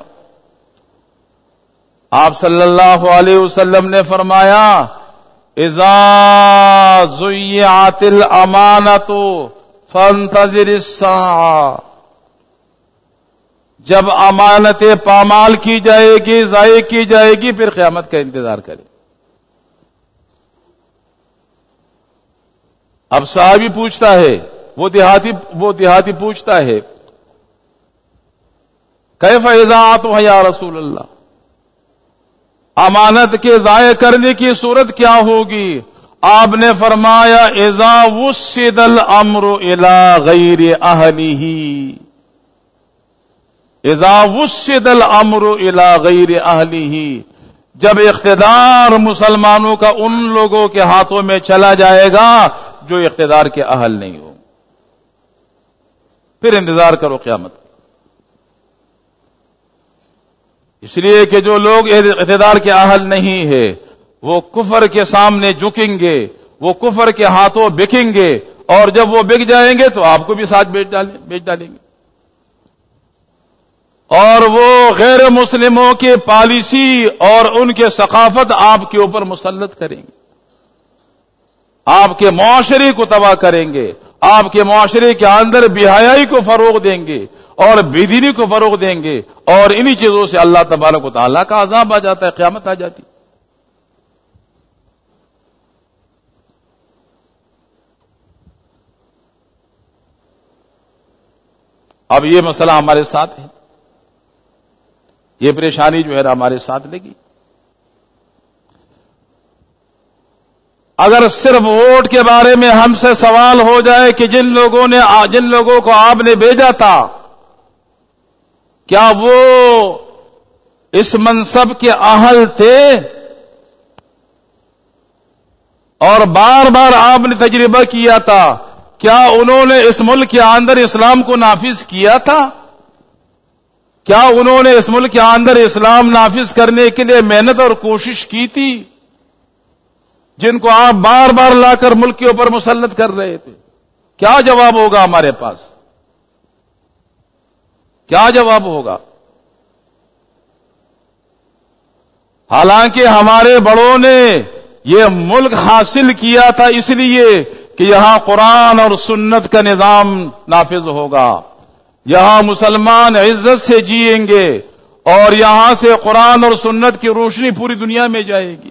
آپ صلی اللہ علیہ وسلم نے فرمایا اذا ضیعت الامانۃ فانتظر الساعہ، جب امانتیں پامال کی جائے گی، ضائع کی جائے گی، پھر قیامت کا انتظار کرے. اب صحابی پوچھتا ہے، وہ دیہاتی وہ دیہاتی پوچھتا ہے کیف اذاعتها یا رسول اللہ، امانت کے ضائع کرنے کی صورت کیا ہوگی؟ آپ نے فرمایا اذا وسد الامر الى غیر اہلہ، اذا وسد الامر الى غیر اہلہ، جب اقتدار مسلمانوں کا ان لوگوں کے ہاتھوں میں چلا جائے گا جو اقتدار کے اہل نہیں ہو، پھر انتظار کرو قیامت۔ اس لیے کہ جو لوگ اقتدار کے اہل نہیں ہے وہ کفر کے سامنے جھکیں گے، وہ کفر کے ہاتھوں بکیں گے، اور جب وہ بک جائیں گے تو آپ کو بھی ساتھ بیچ ڈالیں بیچ ڈالیں گے، اور وہ غیر مسلموں کی پالیسی اور ان کے ثقافت آپ کے اوپر مسلط کریں گے، آپ کے معاشرے کو تباہ کریں گے، آپ کے معاشرے کے اندر بے حیائی کو فروغ دیں گے اور بے دینی کو فروغ دیں گے، اور انہی چیزوں سے اللہ تبارک و تعالیٰ کا عذاب آ جاتا ہے، قیامت آ جاتی۔ اب یہ مسئلہ ہمارے ساتھ ہے، یہ پریشانی جو ہے نا ہمارے ساتھ لگی۔ اگر صرف ووٹ کے بارے میں ہم سے سوال ہو جائے کہ جن لوگوں نے جن لوگوں کو آپ نے بھیجا تھا کیا وہ اس منصب کے اہل تھے، اور بار بار آپ نے تجربہ کیا تھا، کیا انہوں نے اس ملک کے اندر اسلام کو نافذ کیا تھا؟ کیا انہوں نے اس ملک کے اندر اسلام نافذ کرنے کے لیے محنت اور کوشش کی تھی، جن کو آپ بار بار لا کر ملک کے اوپر مسلط کر رہے تھے؟ کیا جواب ہوگا ہمارے پاس؟ کیا جواب ہوگا؟ حالانکہ ہمارے بڑوں نے یہ ملک حاصل کیا تھا اس لیے کہ یہاں قرآن اور سنت کا نظام نافذ ہوگا، یہاں مسلمان عزت سے جیئیں گے، اور یہاں سے قرآن اور سنت کی روشنی پوری دنیا میں جائے گی۔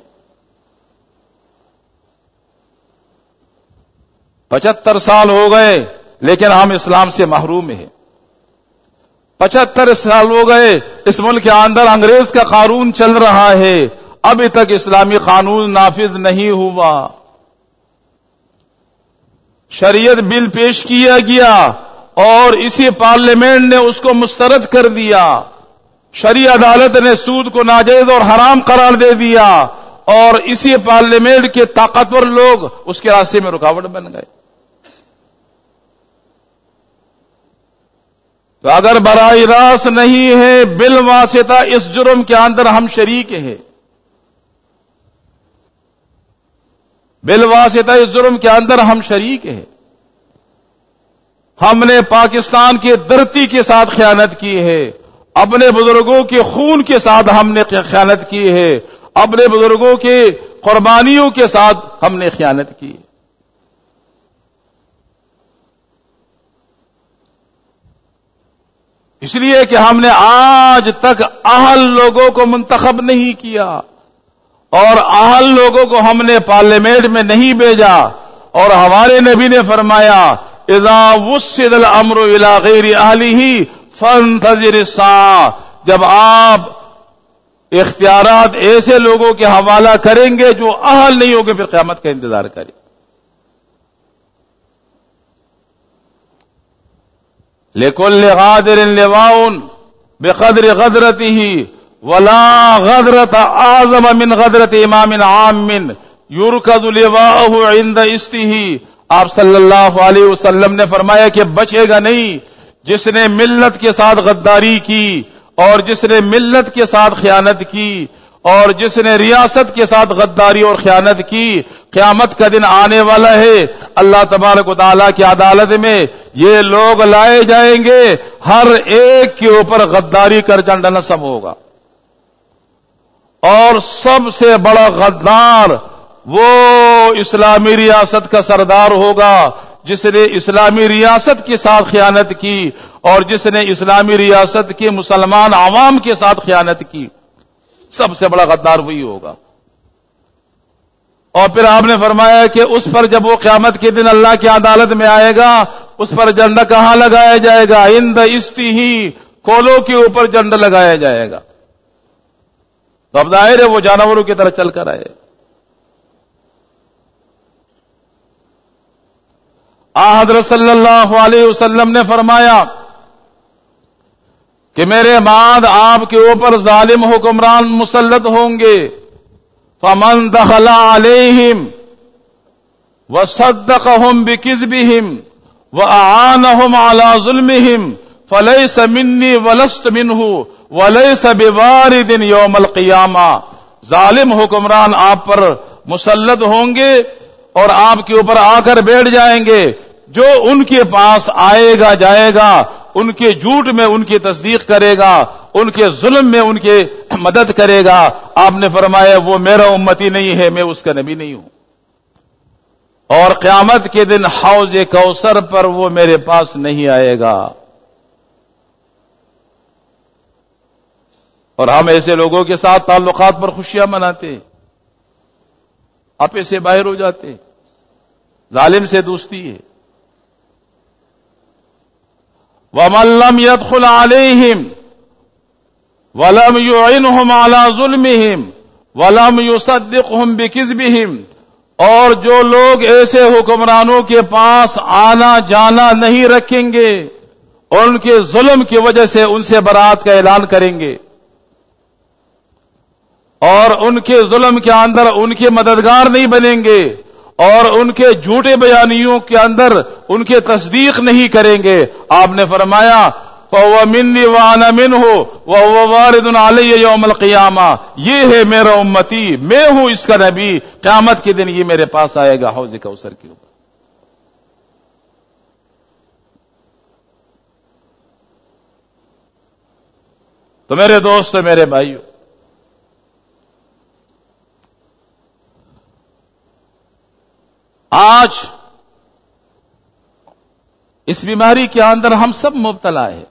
پچہتر سال ہو گئے لیکن ہم اسلام سے محروم ہیں۔ پچہتر سال ہو گئے اس ملک کے اندر انگریز کا قانون چل رہا ہے، ابھی تک اسلامی قانون نافذ نہیں ہوا۔ شریعت بل پیش کیا گیا اور اسی پارلیمنٹ نے اس کو مسترد کر دیا، شرعی عدالت نے سود کو ناجائز اور حرام قرار دے دیا، اور اسی پارلیمنٹ کے طاقتور لوگ اس کے راستے میں رکاوٹ بن گئے۔ تو اگر براہ راست نہیں ہے، بالواسطہ اس جرم کے اندر ہم شریک ہیں، بالواسطہ اس جرم کے اندر ہم شریک ہیں۔ ہم نے پاکستان کی دھرتی کے ساتھ خیانت کی ہے، اپنے بزرگوں کے خون کے ساتھ ہم نے خیانت کی ہے، اپنے بزرگوں کے قربانیوں کے ساتھ ہم نے خیانت کی ہے۔ اس لیے کہ ہم نے آج تک اہل لوگوں کو منتخب نہیں کیا، اور اہل لوگوں کو ہم نے پارلیمنٹ میں نہیں بھیجا، اور ہمارے نبی نے فرمایا اذا وسد الامر الى غیر اہلہ فانتظر الساعہ، جب آپ اختیارات ایسے لوگوں کے حوالہ کریں گے جو اہل نہیں ہوگے، پھر قیامت کا انتظار کریں۔ لِكُلِّ غَادِرٍ لِوَاءٌ بِقَدْرِ غَدْرَتِهِ وَلَا غَدْرَةَ أَعْظَمَ مِنْ غَدْرَةِ إِمَامٍ عَامٍ يُرْكَضُ لِوَاءُهُ عِنْدَ إِسْتِهِ۔ آپ صلی اللہ علیہ وسلم نے فرمایا کہ بچے گا نہیں جس نے ملت کے ساتھ غداری کی، اور جس نے ملت کے ساتھ خیانت کی، اور جس نے ریاست کے ساتھ غداری اور خیانت کی۔ قیامت کا دن آنے والا ہے، اللہ تبارک و تعالیٰ کی عدالت میں یہ لوگ لائے جائیں گے، ہر ایک کے اوپر غداری کر جھنڈا نصب ہوگا، اور سب سے بڑا غدار وہ اسلامی ریاست کا سردار ہوگا جس نے اسلامی ریاست کے ساتھ خیانت کی، اور جس نے اسلامی ریاست کے مسلمان عوام کے ساتھ خیانت کی۔ سب سے بڑا غدار وہی ہوگا۔ اور پھر آپ نے فرمایا کہ اس پر جب وہ قیامت کے دن اللہ کی عدالت میں آئے گا، اس پر جھنڈا کہاں لگایا جائے گا؟ عند استہ، کولوں کے اوپر جھنڈا لگایا جائے گا۔ تو اب ظاہر ہے وہ جانوروں کی طرح چل کر آئے۔ آن حضرت صلی اللہ علیہ وسلم نے فرمایا کہ میرے بعد آپ کے اوپر ظالم حکمران مسلط ہوں گے. فمن دخل علیہم وصدقهم بکذبہم واعانهم علی ظلمہم فلیس منی ولست منہ ولیس بوارد یوم القیامہ. ظالم حکمران آپ پر مسلط ہوں گے اور آپ کے اوپر آ کر بیٹھ جائیں گے. جو ان کے پاس آئے گا جائے گا, ان کے جھوٹ میں ان کی تصدیق کرے گا, ان کے ظلم میں ان کی مدد کرے گا, آپ نے فرمایا وہ میرا امتی نہیں ہے, میں اس کا نبی نہیں ہوں. اور قیامت کے دن حوض کوثر پر وہ میرے پاس نہیں آئے گا. اور ہم ایسے لوگوں کے ساتھ تعلقات پر خوشیاں مناتے, آپے سے باہر ہو جاتے, ظالم سے دوستی ہے. وَمَن لَّمْ يَدْخُلْ عَلَيْهِمْ وَلَمْ يُعِنْهُمْ عَلَى ظُلْمِهِمْ وَلَمْ يُصَدِّقْهُمْ بِكِذْبِهِمْ, اور جو لوگ ایسے حکمرانوں کے پاس آنا جانا نہیں رکھیں گے اور ان کے ظلم کی وجہ سے ان سے برات کا اعلان کریں گے اور ان کے ظلم کے اندر ان کے مددگار نہیں بنیں گے اور ان کے جھوٹے بیانیوں کے اندر ان کے تصدیق نہیں کریں گے, آپ نے فرمایا فَهُوَ مِنِّي وَأَنَا مِنْهُ وَهُوَ وَارِدٌ عَلَيَّ يَوْمَ الْقِيَامَةِ. یہ ہے میرا امتی, میں ہوں اس کا نبی, قیامت کے دن یہ میرے پاس آئے گا حوض کوثر کے اوپر. تو میرے دوست, میرے بھائیو, آج اس بیماری کے اندر ہم سب مبتلا ہیں.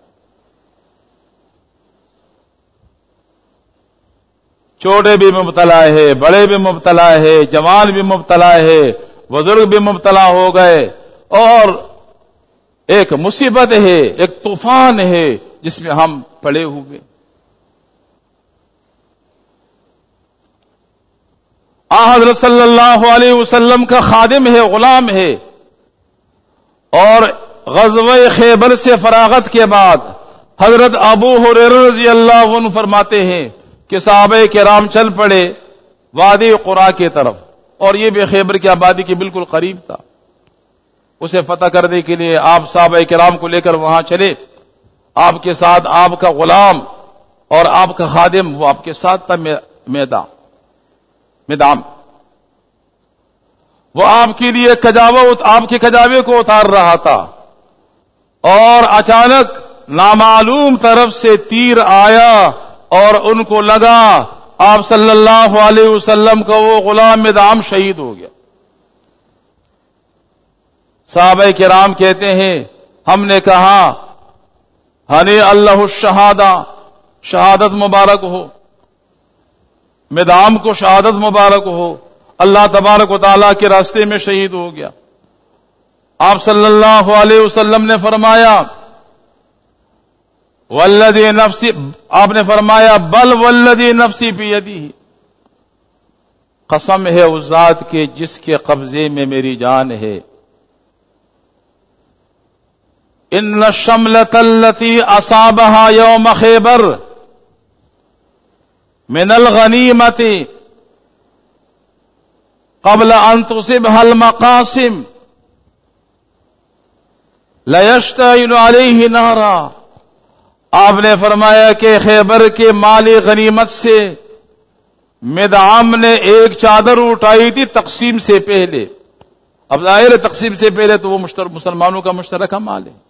چھوٹے بھی مبتلا ہے, بڑے بھی مبتلا ہے, جوان بھی مبتلا ہے, بزرگ بھی مبتلا ہو گئے, اور ایک مصیبت ہے, ایک طوفان ہے جس میں ہم پڑے ہوئے. حضرت صلی اللہ علیہ وسلم کا خادم ہے, غلام ہے, اور غزوہ خیبر سے فراغت کے بعد حضرت ابو ہریرہ رضی اللہ عنہ فرماتے ہیں کہ صحابہ کرام چل پڑے وادی قرا کی طرف, اور یہ بھی خیبر کی آبادی کے بالکل قریب تھا. اسے فتح کرنے کے لیے آپ صحابہ کرام کو لے کر وہاں چلے. آپ کے ساتھ آپ کا غلام اور آپ کا خادم وہ آپ کے ساتھ تھا میدان میدان وہ آپ کے لیے کجاوہ آپ کے کجاوے کو اتار رہا تھا, اور اچانک نامعلوم طرف سے تیر آیا اور ان کو لگا. آپ صلی اللہ علیہ وسلم کا وہ غلام مدعم شہید ہو گیا. صحابہ کرام کہتے ہیں ہم نے کہا ہنی اللہ الشہادہ, شہادت مبارک ہو, مدعم کو شہادت مبارک ہو, اللہ تبارک و تعالیٰ کے راستے میں شہید ہو گیا. آپ صلی اللہ علیہ وسلم نے فرمایا والذی نفسی, آپ نے فرمایا بل والذی نفسی بیدہ, قسم ہے اس ذات کے جس کے قبضے میں میری جان ہے. ان الشملۃ التي اصابها یوم خیبر من الغنیمت قبل ان تصبها المقاسم لیشتعل علیہ نارا. آپ نے فرمایا کہ خیبر کے مالی غنیمت سے مدعم نے ایک چادر اٹھائی تھی تقسیم سے پہلے. اب ظاہر تقسیم سے پہلے تو وہ مسلمانوں کا مشترکہ مال ہے,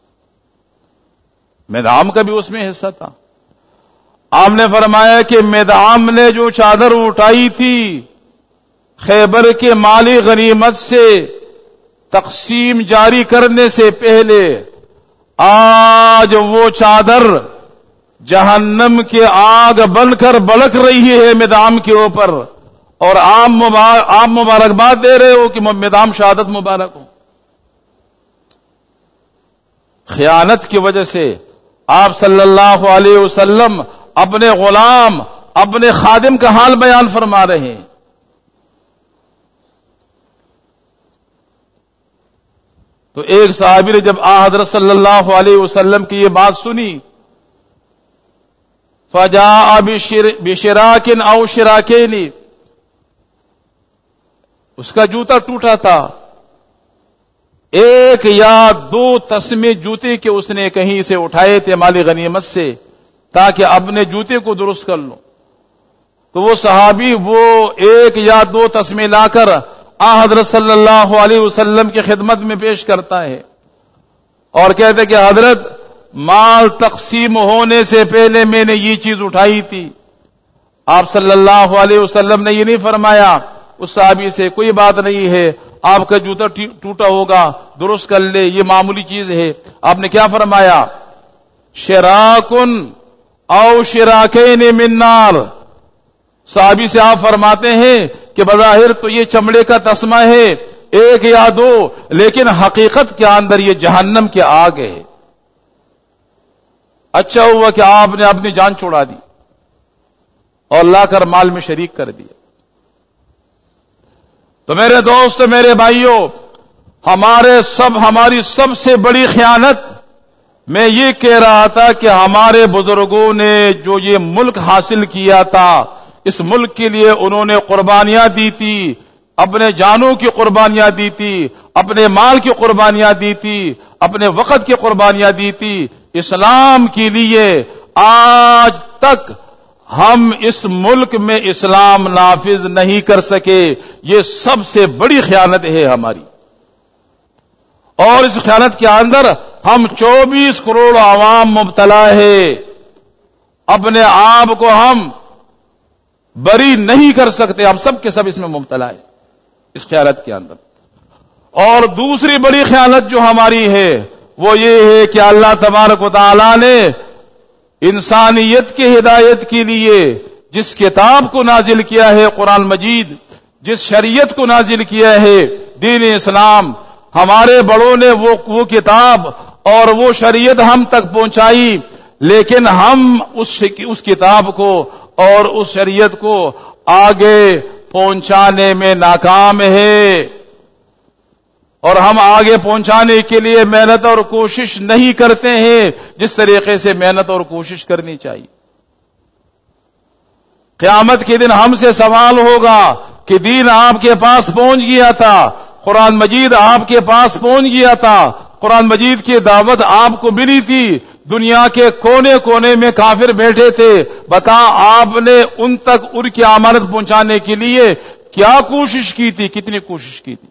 مدعم کا بھی اس میں حصہ تھا. آپ نے فرمایا کہ مدعم نے جو چادر اٹھائی تھی خیبر کے مالی غنیمت سے تقسیم جاری کرنے سے پہلے, آج وہ چادر جہنم کے آگ بن کر بلک رہی ہے مدعم کے اوپر, اور آپ مبارک آپ مبارکباد دے رہے ہو کہ مدعم شہادت مبارک ہو. خیانت کی وجہ سے آپ صلی اللہ علیہ وسلم اپنے غلام اپنے خادم کا حال بیان فرما رہے ہیں. تو ایک صحابی نے جب آ حضرت صلی اللہ علیہ وسلم کی یہ بات سنی فجاء بشراک او شراکین، اس کا جوتا ٹوٹا تھا، ایک یا دو تسمے جوتے کے اس نے کہیں سے اٹھائے تھے مال غنیمت سے تاکہ اپنے جوتے کو درست کر لو. تو وہ صحابی وہ ایک یا دو تسمے لا کر آ حضرت صلی اللہ علیہ وسلم کی خدمت میں پیش کرتا ہے اور کہتے کہ حضرت مال تقسیم ہونے سے پہلے میں نے یہ چیز اٹھائی تھی. آپ صلی اللہ علیہ وسلم نے یہ نہیں فرمایا اس صحابی سے کوئی بات نہیں ہے، آپ کا جوتا ٹوٹا ہوگا درست کر لے، یہ معمولی چیز ہے. آپ نے کیا فرمایا؟ شراکن او شراکین من نار. صحابی سے آپ فرماتے ہیں کہ بظاہر تو یہ چمڑے کا تسمہ ہے ایک یا دو، لیکن حقیقت کے اندر یہ جہنم کے آگ ہے. اچھا ہوا کہ آپ نے اپنی جان چھوڑا دی اور لا کر مال میں شریک کر دیا. تو میرے دوست، میرے بھائیوں، ہمارے سب ہماری سب سے بڑی خیانت میں یہ کہہ رہا تھا کہ ہمارے بزرگوں نے جو یہ ملک حاصل کیا تھا، اس ملک کے لیے انہوں نے قربانیاں دی تھی، اپنے جانوں کی قربانیاں دی تھی، اپنے مال کی قربانیاں دی تھی، اپنے وقت کی قربانیاں دی تھی اسلام کے لیے. آج تک ہم اس ملک میں اسلام نافذ نہیں کر سکے. یہ سب سے بڑی خیانت ہے ہماری، اور اس خیانت کے اندر ہم چوبیس کروڑ عوام مبتلا ہے. اپنے آپ کو ہم بری نہیں کر سکتے، ہم سب کے سب اس میں مبتلا ہے اس خیانت کے اندر. اور دوسری بڑی خیانت جو ہماری ہے وہ یہ ہے کہ اللہ تبارک و تعالی نے انسانیت کی ہدایت کے لیے جس کتاب کو نازل کیا ہے قرآن مجید، جس شریعت کو نازل کیا ہے دین اسلام، ہمارے بڑوں نے وہ وہ کتاب اور وہ شریعت ہم تک پہنچائی، لیکن ہم اس اس کتاب کو اور اس شریعت کو آگے پہنچانے میں ناکام ہے، اور ہم آگے پہنچانے کے لیے محنت اور کوشش نہیں کرتے ہیں جس طریقے سے محنت اور کوشش کرنی چاہیے. قیامت کے دن ہم سے سوال ہوگا کہ دین آپ کے پاس پہنچ گیا تھا، قرآن مجید آپ کے پاس پہنچ گیا تھا، قرآن مجید کی دعوت آپ کو ملی تھی، دنیا کے کونے کونے میں کافر بیٹھے تھے، بتا آپ نے ان تک ان کی امانت پہنچانے کے لیے کیا کوشش کی تھی، کتنی کوشش کی تھی.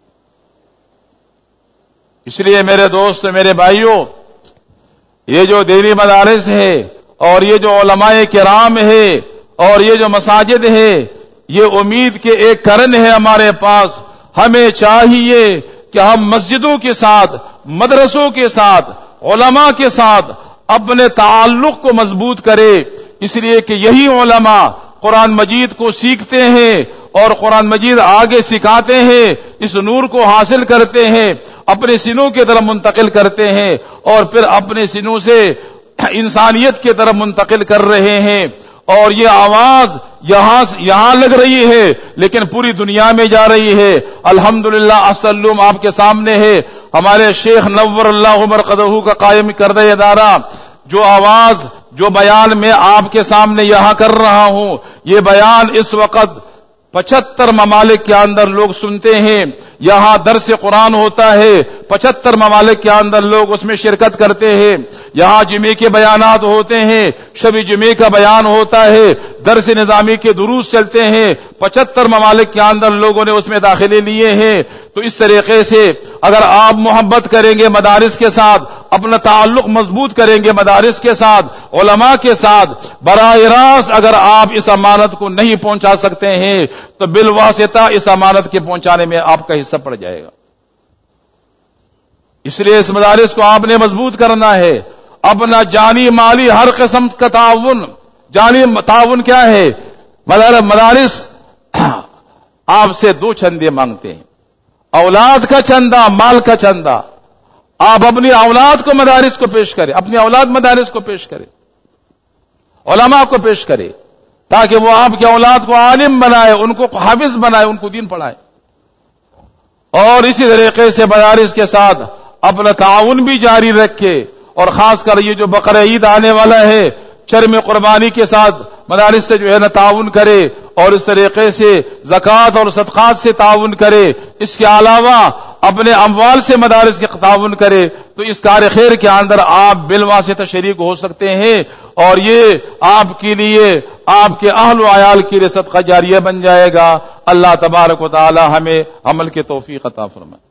اس لیے میرے دوست، میرے بھائیوں، یہ جو دینی مدارس ہے اور یہ جو علماء کرام ہے اور یہ جو مساجد ہے، یہ امید کے ایک کرن ہے ہمارے پاس. ہمیں چاہیے کہ ہم مسجدوں کے ساتھ، مدرسوں کے ساتھ، علماء کے ساتھ اپنے تعلق کو مضبوط کرے، اس لیے کہ یہی علماء قرآن مجید کو سیکھتے ہیں اور قرآن مجید آگے سکھاتے ہیں، اس نور کو حاصل کرتے ہیں، اپنے سینوں کی طرف منتقل کرتے ہیں اور پھر اپنے سینوں سے انسانیت کی طرف منتقل کر رہے ہیں. اور یہ آواز یہاں یہاں لگ رہی ہے لیکن پوری دنیا میں جا رہی ہے. الحمدللہ اسلم آپ کے سامنے ہے، ہمارے شیخ نور اللہ مرقدہ کا قائم کردہ ادارہ، جو آواز جو بیان میں آپ کے سامنے یہاں کر رہا ہوں، یہ بیان اس وقت پچہتر ممالک کے اندر لوگ سنتے ہیں. یہاں درس قرآن ہوتا ہے، پچہتر ممالک کے اندر لوگ اس میں شرکت کرتے ہیں. یہاں جمعے کے بیانات ہوتے ہیں، شب جمعے کا بیان ہوتا ہے، درس نظامی کے دروس چلتے ہیں، پچہتر ممالک کے اندر لوگوں نے اس میں داخلے لیے ہیں. تو اس طریقے سے اگر آپ محبت کریں گے مدارس کے ساتھ، اپنا تعلق مضبوط کریں گے مدارس کے ساتھ، علماء کے ساتھ، براہ راست اگر آپ اس امانت کو نہیں پہنچا سکتے ہیں تو بالواسطہ اس امانت کے پہنچانے میں آپ کا حصہ پڑ جائے گا. اس لیے اس مدارس کو آپ نے مضبوط کرنا ہے. اپنا جانی مالی ہر قسم کا تعاون، جانی تعاون کیا ہے؟ مدارس آپ سے دو چندے مانگتے ہیں، اولاد کا چندہ، مال کا چندہ. آپ اپنی اولاد کو مدارس کو پیش کریں، اپنی اولاد مدارس کو پیش کریں، علماء کو پیش کریں، تاکہ وہ آپ کی اولاد کو عالم بنائے، ان کو حافظ بنائے، ان کو دین پڑھائے. اور اسی طریقے سے مدارس کے ساتھ اپنا تعاون بھی جاری رکھے. اور خاص کر یہ جو بقرہ عید آنے والا ہے، شرم قربانی کے ساتھ مدارس سے جو ہے نا تعاون کرے اور اس طریقے سے زکوٰۃ اور صدقات سے تعاون کرے، اس کے علاوہ اپنے اموال سے مدارس کے تعاون کرے، تو اس کار خیر کے اندر آپ بالواسطہ شریک ہو سکتے ہیں، اور یہ آپ کے لیے، آپ کے اہل و عیال کے لیے صدقہ جاریہ بن جائے گا۔ اللہ تبارک و تعالی ہمیں عمل کے توفیق عطا فرمائے۔